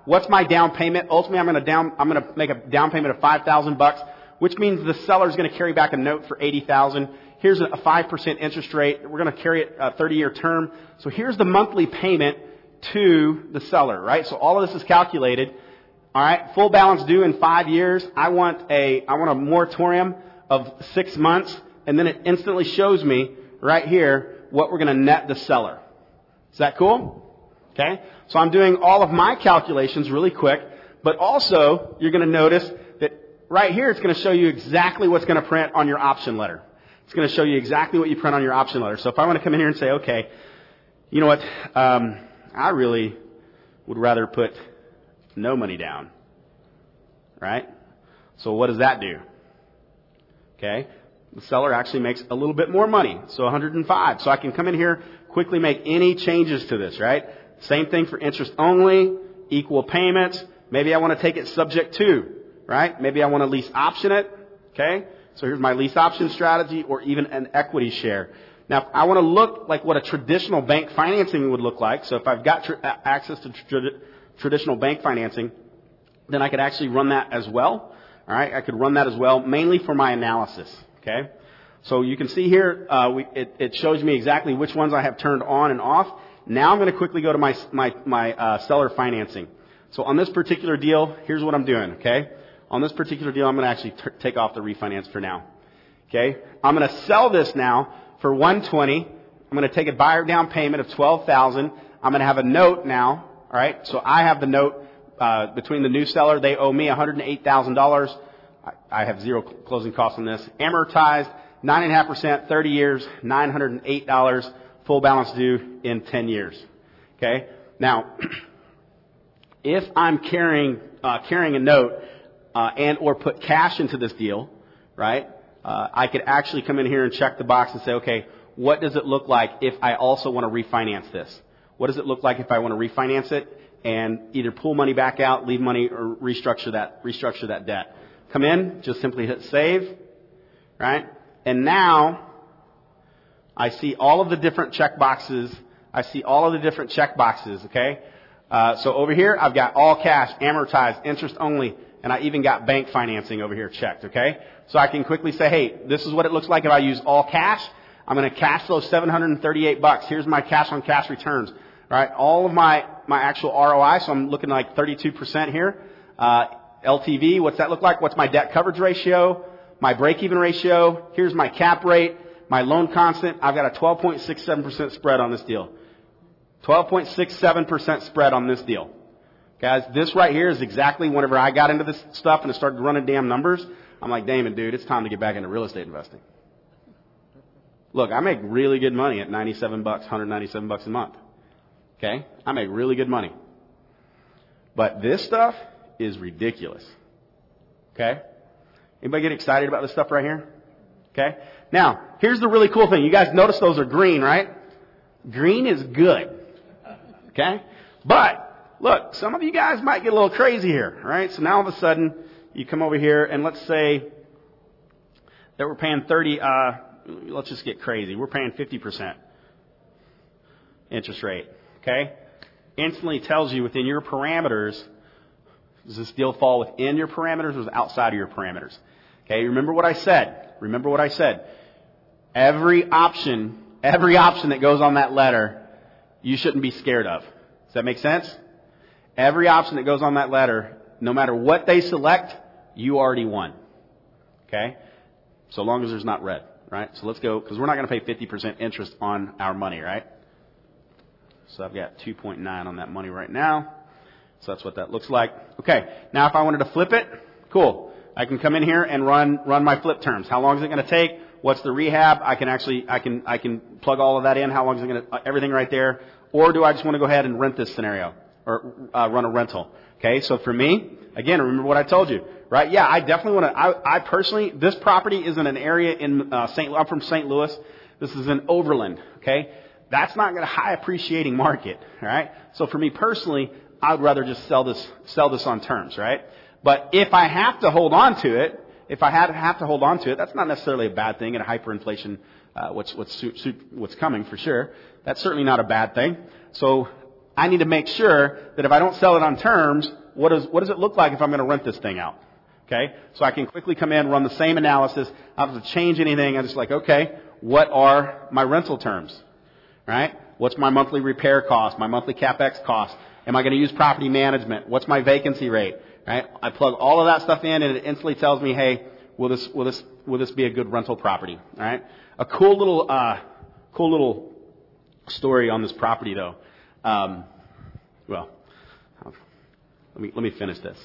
What's my down payment? Ultimately, I'm going to down, I'm going to make a down payment of five thousand bucks, which means the seller is going to carry back a note for eighty thousand. Here's a five percent interest rate. We're going to carry it a thirty year term. So here's the monthly payment to the seller, right? So all of this is calculated. All right. Full balance due in five years. I want a, I want a moratorium of six months. And then it instantly shows me right here what we're going to net the seller. Is that cool? Okay. So I'm doing all of my calculations really quick, but also you're going to notice that right here it's going to show you exactly what's going to print on your option letter. It's going to show you exactly what you print on your option letter. So if I want to come in here and say, okay, you know what, um, I really would rather put no money down, right? So what does that do? Okay. The seller actually makes a little bit more money, so one hundred five. So I can come in here, quickly make any changes to this, right? Same thing for interest only, equal payments. Maybe I want to take it subject to, right? Maybe I want to lease option it, okay? So here's my lease option strategy, or even an equity share. Now, if I want to look like what a traditional bank financing would look like, so if I've got tr- access to tr- traditional bank financing, then I could actually run that as well. All right, I could run that as well, mainly for my analysis. Okay, so you can see here, uh, we, it, it shows me exactly which ones I have turned on and off. Now I'm going to quickly go to my my my uh, seller financing. So on this particular deal, here's what I'm doing. Okay, on this particular deal, I'm going to actually t- take off the refinance for now. Okay, I'm going to sell this now for one hundred twenty. I'm going to take a buyer down payment of twelve thousand. I'm going to have a note now. All right, so I have the note uh, between the new seller. They owe me one hundred eight thousand dollars. I have zero closing costs on this. Amortized, nine point five percent, thirty years, nine hundred eight dollars, full balance due in ten years. Okay? Now, if I'm carrying, uh, carrying a note, uh, and or put cash into this deal, right, uh, I could actually come in here and check the box and say, okay, what does it look like if I also want to refinance this? What does it look like if I want to refinance it and either pull money back out, leave money, or restructure that, restructure that debt? Come in, just simply hit save, right? And now I see all of the different check boxes. I see all of the different check boxes, okay? Uh, so over here, I've got all cash, amortized, interest only, and I even got bank financing over here checked, okay? So I can quickly say, hey, this is what it looks like if I use all cash. I'm going to cash flow seven hundred thirty-eight bucks. Here's my cash on cash returns, all right? All of my, my actual R O I, so I'm looking like thirty-two percent here. Uh, L T V, what's that look like? What's my debt coverage ratio? My break-even ratio? Here's my cap rate, my loan constant. I've got a twelve point six seven percent spread on this deal. twelve point six seven percent spread on this deal. Guys, this right here is exactly whenever I got into this stuff and it started running damn numbers, I'm like, Damon, dude, it's time to get back into real estate investing. Look, I make really good money at ninety-seven bucks, one hundred ninety-seven bucks a month. Okay? I make really good money. But this stuff is ridiculous. Okay? Anybody get excited about this stuff right here? Okay? Now, here's the really cool thing. You guys notice those are green, right? Green is good. Okay? But, look, some of you guys might get a little crazy here, right? So now all of a sudden, you come over here and let's say that we're paying thirty, uh, let's just get crazy. We're paying fifty percent interest rate. Okay? Instantly tells you within your parameters, does this deal fall within your parameters or is it outside of your parameters? Okay, remember what I said. Remember what I said. Every option, every option that goes on that letter, you shouldn't be scared of. Does that make sense? Every option that goes on that letter, no matter what they select, you already won. Okay? So long as there's not red, right? So let's go, because we're not going to pay fifty percent interest on our money, right? So I've got two point nine on that money right now. So that's what that looks like. Okay. Now if I wanted to flip it, cool. I can come in here and run, run my flip terms. How long is it going to take? What's the rehab? I can actually, I can, I can plug all of that in. How long is it going to, everything right there. Or do I just want to go ahead and rent this scenario or uh, run a rental? Okay. So for me, again, remember what I told you, right? Yeah, I definitely want to, I, I personally, this property is in an area in uh, Saint I'm from Saint Louis. This is in Overland. Okay. That's not a high appreciating market. All right. So for me personally, I would rather just sell this, sell this on terms, right? But if I have to hold on to it, if I had to have to hold on to it, that's not necessarily a bad thing in a hyperinflation, uh, what's, what's, what's coming for sure. That's certainly not a bad thing. So I need to make sure that if I don't sell it on terms, what does, what does it look like if I'm going to rent this thing out? Okay? So I can quickly come in, run the same analysis. I don't have to change anything. I'm just like, okay, what are my rental terms? Right? What's my monthly repair cost? My monthly CapEx cost? Am I going to use property management? What's my vacancy rate? Right? I plug all of that stuff in and it instantly tells me, hey, will this, will this, will this be a good rental property? All right? A cool little, uh, cool little story on this property though. Um, well, let me, let me finish this.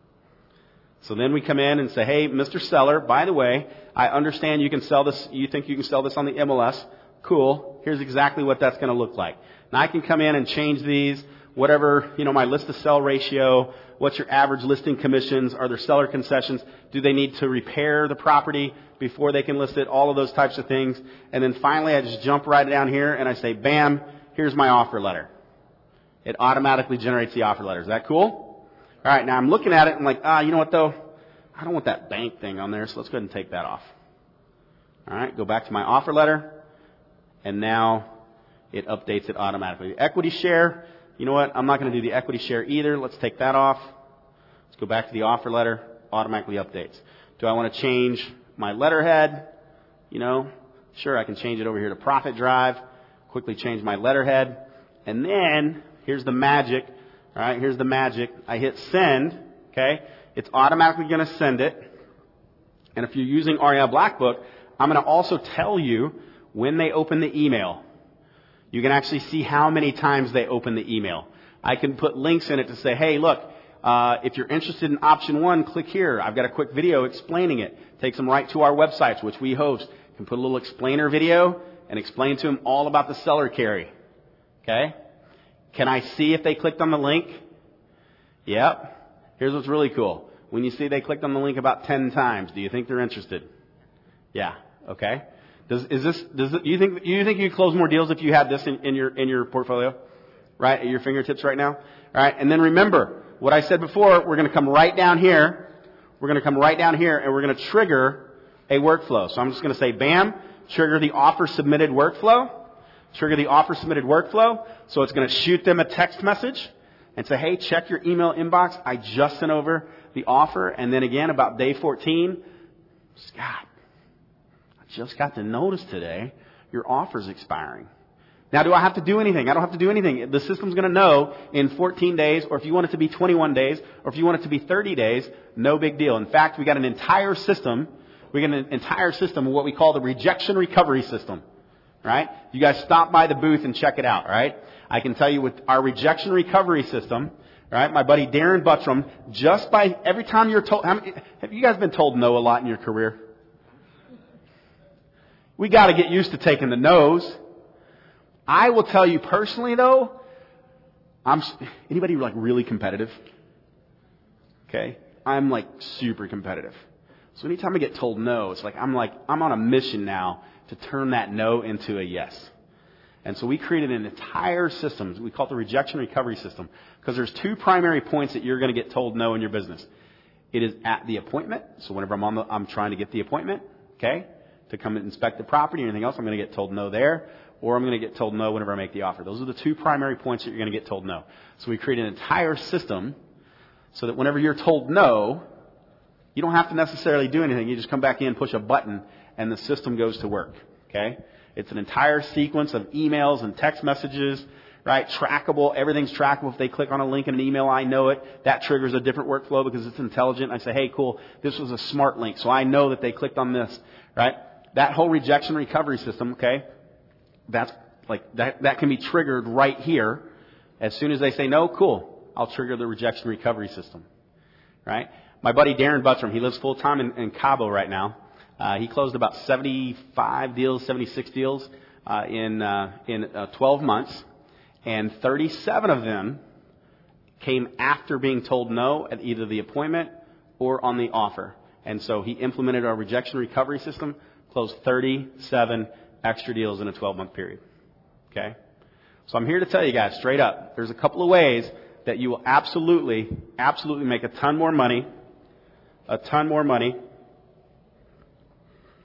So then we come in and say, hey, Mister Seller, by the way, I understand you can sell this, you think you can sell this on the M L S. Cool. Here's exactly what that's going to look like. Now I can come in and change these, whatever, you know, my list to sell ratio, what's your average listing commissions, are there seller concessions, do they need to repair the property before they can list it, all of those types of things. And then finally I just jump right down here and I say, bam, here's my offer letter. It automatically generates the offer letter. Is that cool? Alright, now I'm looking at it and I'm like, ah, you know what though? I don't want that bank thing on there, so let's go ahead and take that off. Alright, go back to my offer letter. And now it updates it automatically. The equity share, you know what? I'm not going to do the equity share either. Let's take that off. Let's go back to the offer letter. Automatically updates. Do I want to change my letterhead? You know, sure, I can change it over here to Profit Drive. Quickly change my letterhead. And then, here's the magic. All right, here's the magic. I hit send. Okay, it's automatically going to send it. And if you're using R E I Black Book, I'm going to also tell you when they open the email. You can actually see how many times they open the email. I can put links in it to say, hey, look, uh, if you're interested in option one, click here. I've got a quick video explaining it. Takes them right to our websites, which we host. You can put a little explainer video and explain to them all about the seller carry. Okay? Can I see if they clicked on the link? Yep. Here's what's really cool. When you see they clicked on the link about ten times, do you think they're interested? Yeah. Okay. Does, is this, does it, you think, you think you could close more deals if you had this in, in your, in your portfolio? Right? At your fingertips right now? Alright, and then remember, what I said before, we're gonna come right down here, we're gonna come right down here and we're gonna trigger a workflow. So I'm just gonna say, bam, trigger the offer submitted workflow, trigger the offer submitted workflow, so it's gonna shoot them a text message and say, hey, check your email inbox, I just sent over the offer, and then again, about day fourteen, Scott, just got to notice today your offer's expiring. Now, do I have to do anything? I don't have to do anything. The system's going to know in fourteen days, or if you want it to be twenty-one days, or if you want it to be thirty days, no big deal. In fact, we got an entire system, we got an entire system of what we call the rejection recovery system. Right? You guys stop by the booth and check it out, right? I can tell you with our rejection recovery system, right? My buddy Darren Buttram, just by every time you're told, how many, have you guys been told no a lot in your career? We got to get used to taking the no's. I will tell you personally, though, I'm anybody like really competitive? Okay, I'm like super competitive. So anytime I get told no, it's like I'm like I'm on a mission now to turn that no into a yes. And so we created an entire system. We call it the rejection recovery system because there's two primary points that you're going to get told no in your business. It is at the appointment. So whenever I'm on the, I'm trying to get the appointment. Okay. To come and inspect the property or anything else, I'm going to get told no there, or I'm going to get told no whenever I make the offer. Those are the two primary points that you're going to get told no. So we create an entire system so that whenever you're told no, you don't have to necessarily do anything. You just come back in, push a button, and the system goes to work. Okay? It's an entire sequence of emails and text messages, right? Trackable. Everything's trackable. If they click on a link in an email, I know it. That triggers a different workflow because it's intelligent. I say, hey, cool, this was a smart link, so I know that they clicked on this, right? That whole rejection recovery system, okay, that's like, that, that can be triggered right here. As soon as they say no, cool, I'll trigger the rejection recovery system, right? My buddy Darren Buttram, he lives full time in, in Cabo right now. Uh, he closed about seventy-five deals, seventy-six deals, uh, in, uh, in uh, twelve months. And thirty-seven of them came after being told no at either the appointment or on the offer. And so he implemented our rejection recovery system, closed thirty-seven extra deals in a twelve-month period. Okay? So I'm here to tell you guys straight up, there's a couple of ways that you will absolutely, absolutely make a ton more money, a ton more money.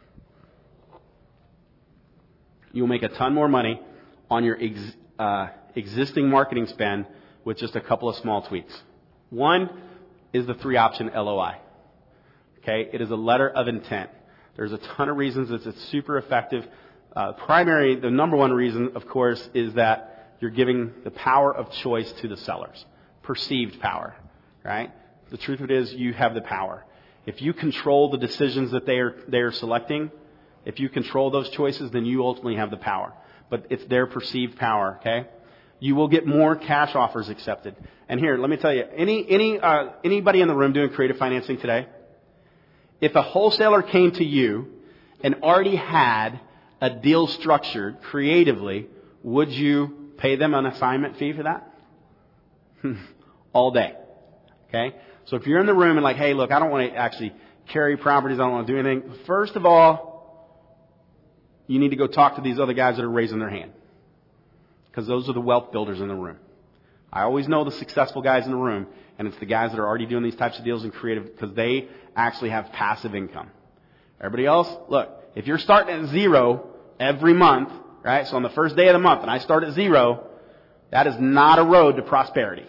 You'll make a ton more money on your ex, uh, existing marketing spend with just a couple of small tweaks. One is the three option L O I. Okay, it is a letter of intent. There's a ton of reasons that it's super effective. Uh, primary, the number one reason, of course, is that you're giving the power of choice to the sellers. Perceived power, right? The truth of it is you have the power. If you control the decisions that they are, they are selecting, if you control those choices, then you ultimately have the power. But it's their perceived power, okay? You will get more cash offers accepted. And here, let me tell you, any, any, uh, anybody in the room doing creative financing today? If a wholesaler came to you and already had a deal structured creatively, would you pay them an assignment fee for that? All day. Okay? So if you're in the room and like, hey, look, I don't want to actually carry properties, I don't want to do anything. First of all, you need to go talk to these other guys that are raising their hand. Because those are the wealth builders in the room. I always know the successful guys in the room, and it's the guys that are already doing these types of deals in creative because they actually have passive income. Everybody else, look, if you're starting at zero every month, right? So on the first day of the month, and I start at zero, that is not a road to prosperity.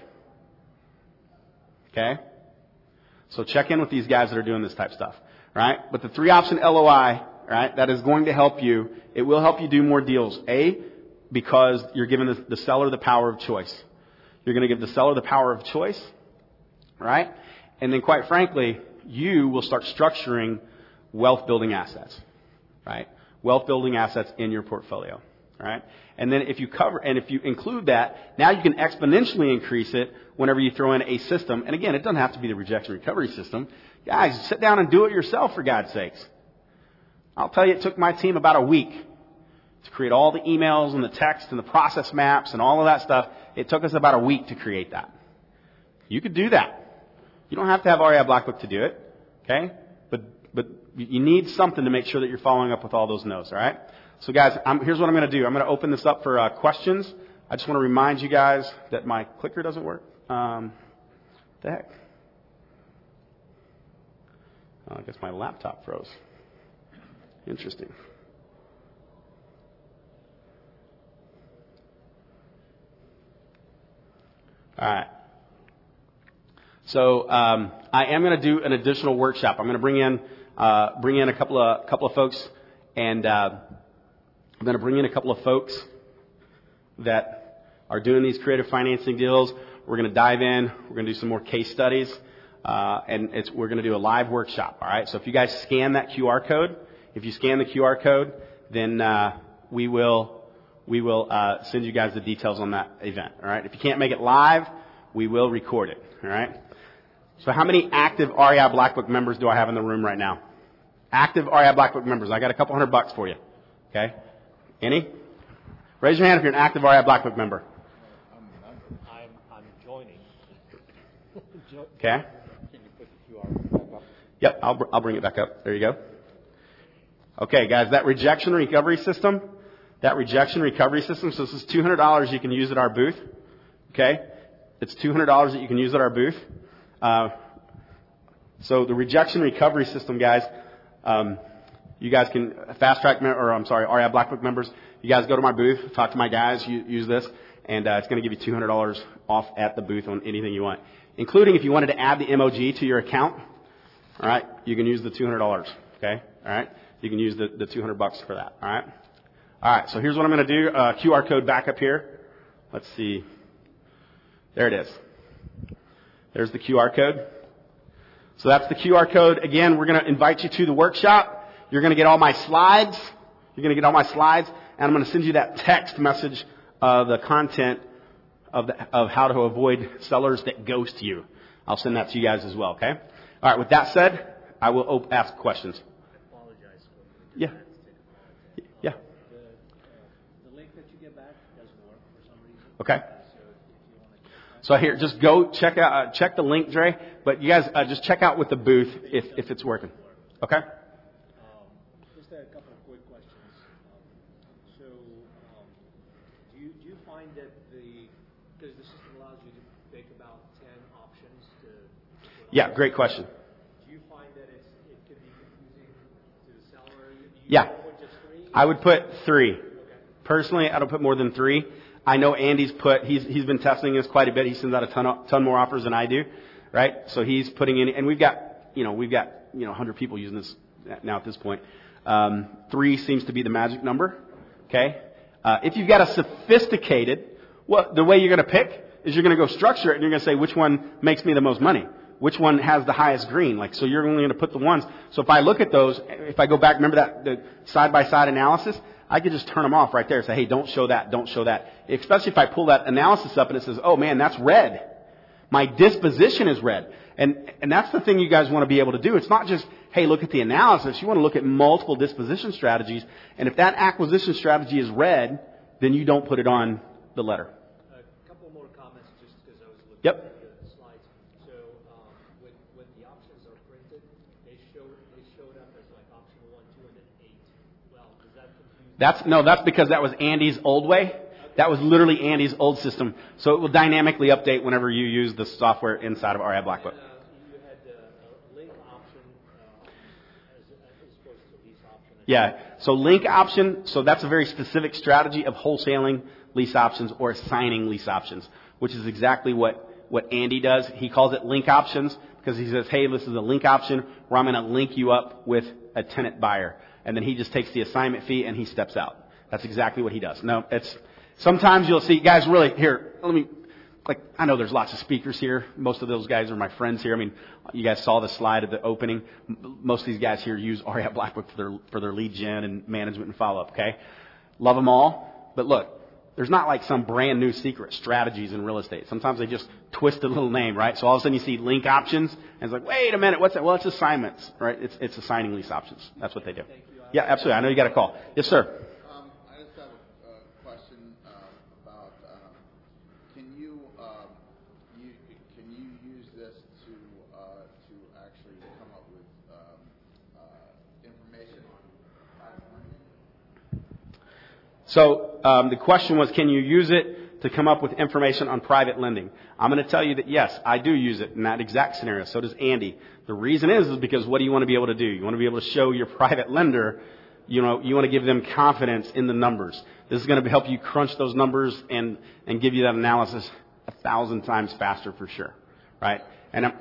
Okay? So check in with these guys that are doing this type of stuff, right? But the three option L O I, right, that is going to help you. It will help you do more deals. A, because you're giving the, the seller the power of choice. You're going to give the seller the power of choice, right? And then quite frankly, you will start structuring wealth building assets, right? Wealth building assets in your portfolio, right? And then if you cover, and if you include that, now you can exponentially increase it whenever you throw in a system. And again, it doesn't have to be the rejection recovery system. Guys, sit down and do it yourself for God's sakes. I'll tell you, it took my team about a week to create all the emails and the text and the process maps and all of that stuff. It took us about a week to create that. You could do that. You don't have to have R E I Black Book to do it. Okay? But, but you need something to make sure that you're following up with all those no's. All right? So guys, I'm, here's what I'm going to do. I'm going to open this up for uh, questions. I just want to remind you guys that my clicker doesn't work. Um, what the heck? Oh, I guess my laptop froze. Interesting. All right. So um, I am going to do an additional workshop. I'm going to bring in uh, bring in a couple of couple of folks, and uh, I'm going to bring in a couple of folks that are doing these creative financing deals. We're going to dive in. We're going to do some more case studies, uh, and it's, we're going to do a live workshop. All right. So if you guys scan that Q R code, if you scan the Q R code, then uh, we will. We will uh, send you guys the details on that event. All right. If you can't make it live, we will record it. All right. So how many active R E I Black Book members do I have in the room right now? Active R E I Black Book members. I got a couple hundred bucks for you. Okay. Any? Raise your hand if you're an active R E I Black Book member. I'm, I'm joining. Okay. Can you put the Q R back up? Yep. I'll I'll bring it back up. There you go. Okay, guys. That rejection recovery system. That rejection recovery system, so this is two hundred dollars you can use at our booth. Okay? It's two hundred dollars that you can use at our booth. Uh, so the rejection recovery system, guys, um, you guys can, fast track, or I'm sorry, R E I Black Book members, you guys go to my booth, talk to my guys, you, use this, and uh, it's going to give you two hundred dollars off at the booth on anything you want. Including if you wanted to add the M O G to your account, all right, you can use the two hundred dollars. Okay? All right? You can use the, the two hundred bucks for that. All right? All right, so here's what I'm going to do. Uh, Q R code back up here. Let's see. There it is. There's the Q R code. So that's the Q R code. Again, we're going to invite you to the workshop. You're going to get all my slides. You're going to get all my slides, and I'm going to send you that text message of the content of, the, of how to avoid sellers that ghost you. I'll send that to you guys as well, okay? All right, with that said, I will op- ask questions. I apologize for Yeah. Yeah. Okay. So here, just go check out, uh, check the link, Dre. But you guys, uh, just check out with the booth if, if it's working. Okay. Um, just a couple of quick questions. Um, so, um, do you do you find that the because the system allows you to pick about ten options to? Yeah, great question. Do you find that it's it could be confusing to the seller? Do you Yeah. put just three? I would put three. Okay. Personally, I don't put more than three. I know Andy's put, he's, he's been testing this quite a bit. He sends out a ton, of, ton more offers than I do, right? So he's putting in, and we've got, you know, we've got, you know, one hundred people using this now at this point. Um, three seems to be the magic number, okay? Uh, if you've got a sophisticated, well, the way you're going to pick is you're going to go structure it and you're going to say which one makes me the most money. Which one has the highest green? Like, so you're only going to put the ones. So if I look at those, if I go back, remember that, the side-by-side analysis? I could just turn them off right there and say, hey, don't show that, don't show that. Especially if I pull that analysis up and it says, oh man, that's red. My disposition is red. And, and that's the thing you guys want to be able to do. It's not just, hey, look at the analysis. You want to look at multiple disposition strategies. And if that acquisition strategy is red, then you don't put it on the letter. A couple more comments just because I was looking Yep. at the slides. So um, when, when the options are printed, they show they showed up as like option one, two, and then eight. Well, does that confuse? That's, no, that's because that was Andy's old way. That was literally Andy's old system. So it will dynamically update whenever you use the software inside of R I Black Book. And, uh, you had uh, a link option uh, as, as opposed to lease option. Yeah. So link option, so that's a very specific strategy of wholesaling lease options or assigning lease options, which is exactly what, what Andy does. He calls it link options because he says, hey, this is a link option where I'm going to link you up with a tenant buyer. And then he just takes the assignment fee and he steps out. That's exactly what he does. No, it's, sometimes you'll see, guys, really, here, let me, like, I know there's lots of speakers here. Most of those guys are my friends here. I mean, you guys saw the slide at the opening. Most of these guys here use R E I Black Book for their, for their lead gen and management and follow-up, okay? Love them all. But look, there's not like some brand new secret strategies in real estate. Sometimes they just twist a little name, right? So all of a sudden you see link options, and it's like, wait a minute, what's that? Well, it's assignments, right? It's, it's assigning lease options. That's what they do. Yeah, absolutely. I know you got a call. Yes, sir. Um, I just have a uh, question uh, about um, can you um, you can you use this to uh, to actually come up with um, uh, information on private lending? So um, the question was, can you use it to come up with information on private lending? I'm going to tell you that yes, I do use it in that exact scenario. So does Andy. The reason is, is because what do you want to be able to do? You want to be able to show your private lender, you know, you want to give them confidence in the numbers. This is going to help you crunch those numbers and, and give you that analysis a thousand times faster for sure, right? And I'm,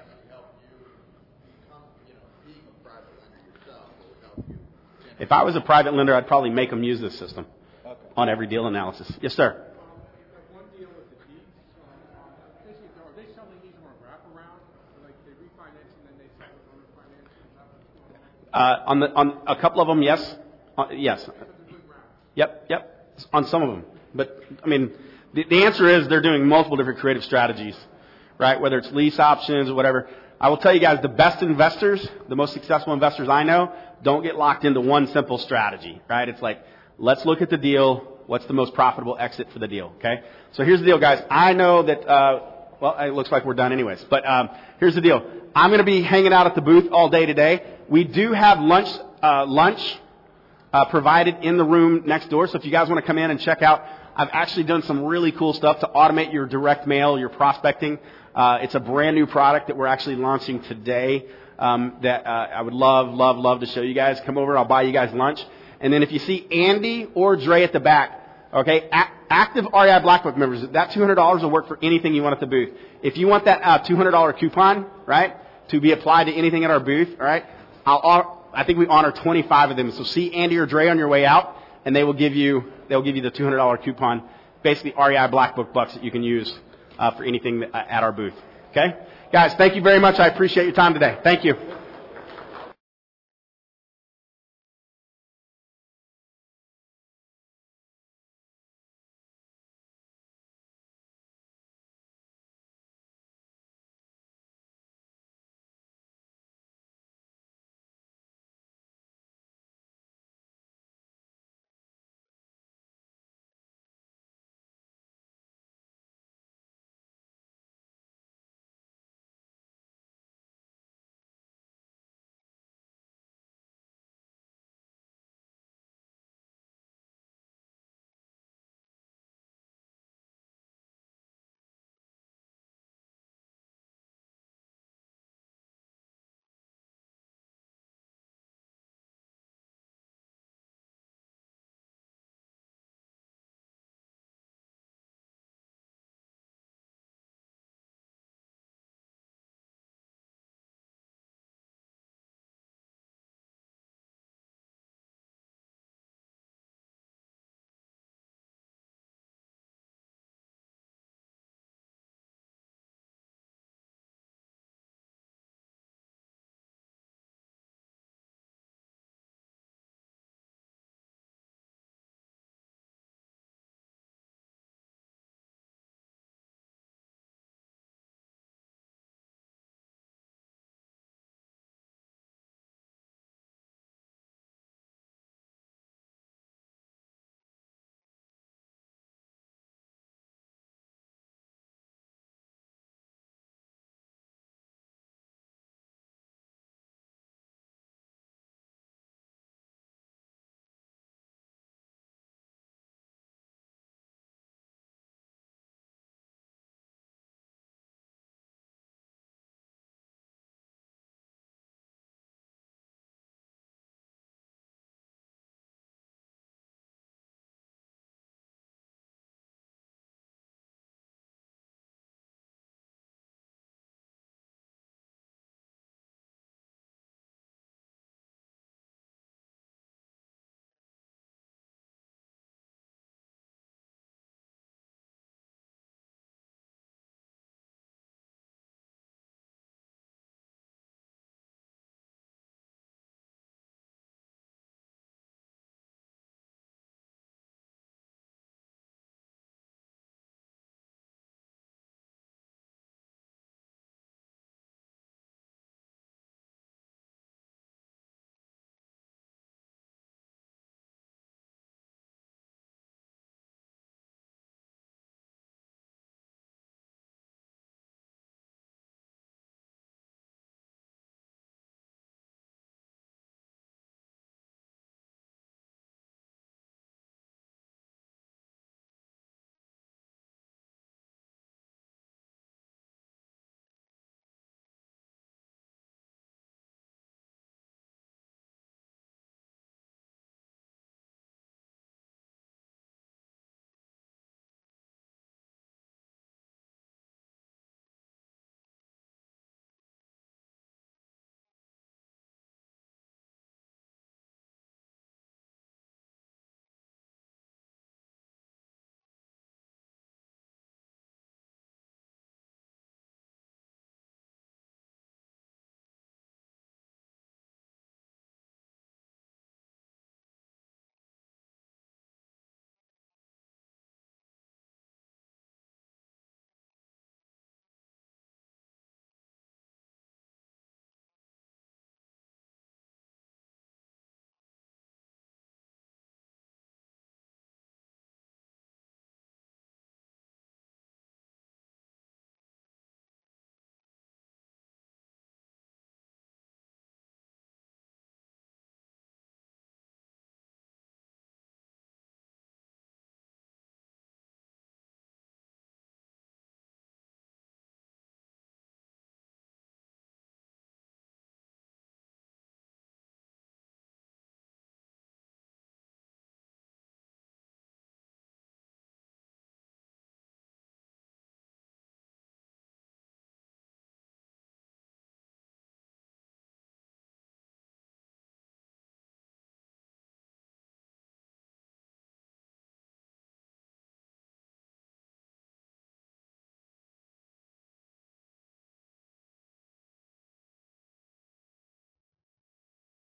if I was a private lender, I'd probably make them use this system on every deal analysis. Yes, sir. One deal with the deeds, um, basically, are they selling these on a wraparound? Like they refinance and then they sell it on refinance? Uh, on the on a couple of them, yes, uh, yes. Yep, yep. On some of them, but I mean, the, the answer is they're doing multiple different creative strategies, right? Whether it's lease options or whatever. I will tell you guys, the best investors, the most successful investors I know, don't get locked into one simple strategy, right? It's like, let's look at the deal. What's the most profitable exit for the deal? Okay. So here's the deal, guys. I know that. Uh, well, it looks like we're done anyways. But um, here's the deal. I'm going to be hanging out at the booth all day today. We do have lunch. Uh, lunch uh, provided in the room next door. So if you guys want to come in and check out, I've actually done some really cool stuff to automate your direct mail, your prospecting. Uh, it's a brand new product that we're actually launching today. Um, that uh, I would love, love, love to show you guys. Come over. I'll buy you guys lunch. And then if you see Andy or Dre at the back, okay, a- active R E I Black Book members, that two hundred dollars will work for anything you want at the booth. If you want that uh, two hundred dollars coupon, right, to be applied to anything at our booth, all right, I'll, I think we honor twenty-five of them. So see Andy or Dre on your way out, and they will give you they'll give you the two hundred dollars coupon, basically R E I Black Book bucks that you can use uh, for anything that, uh, at our booth. Okay, guys, thank you very much. I appreciate your time today. Thank you.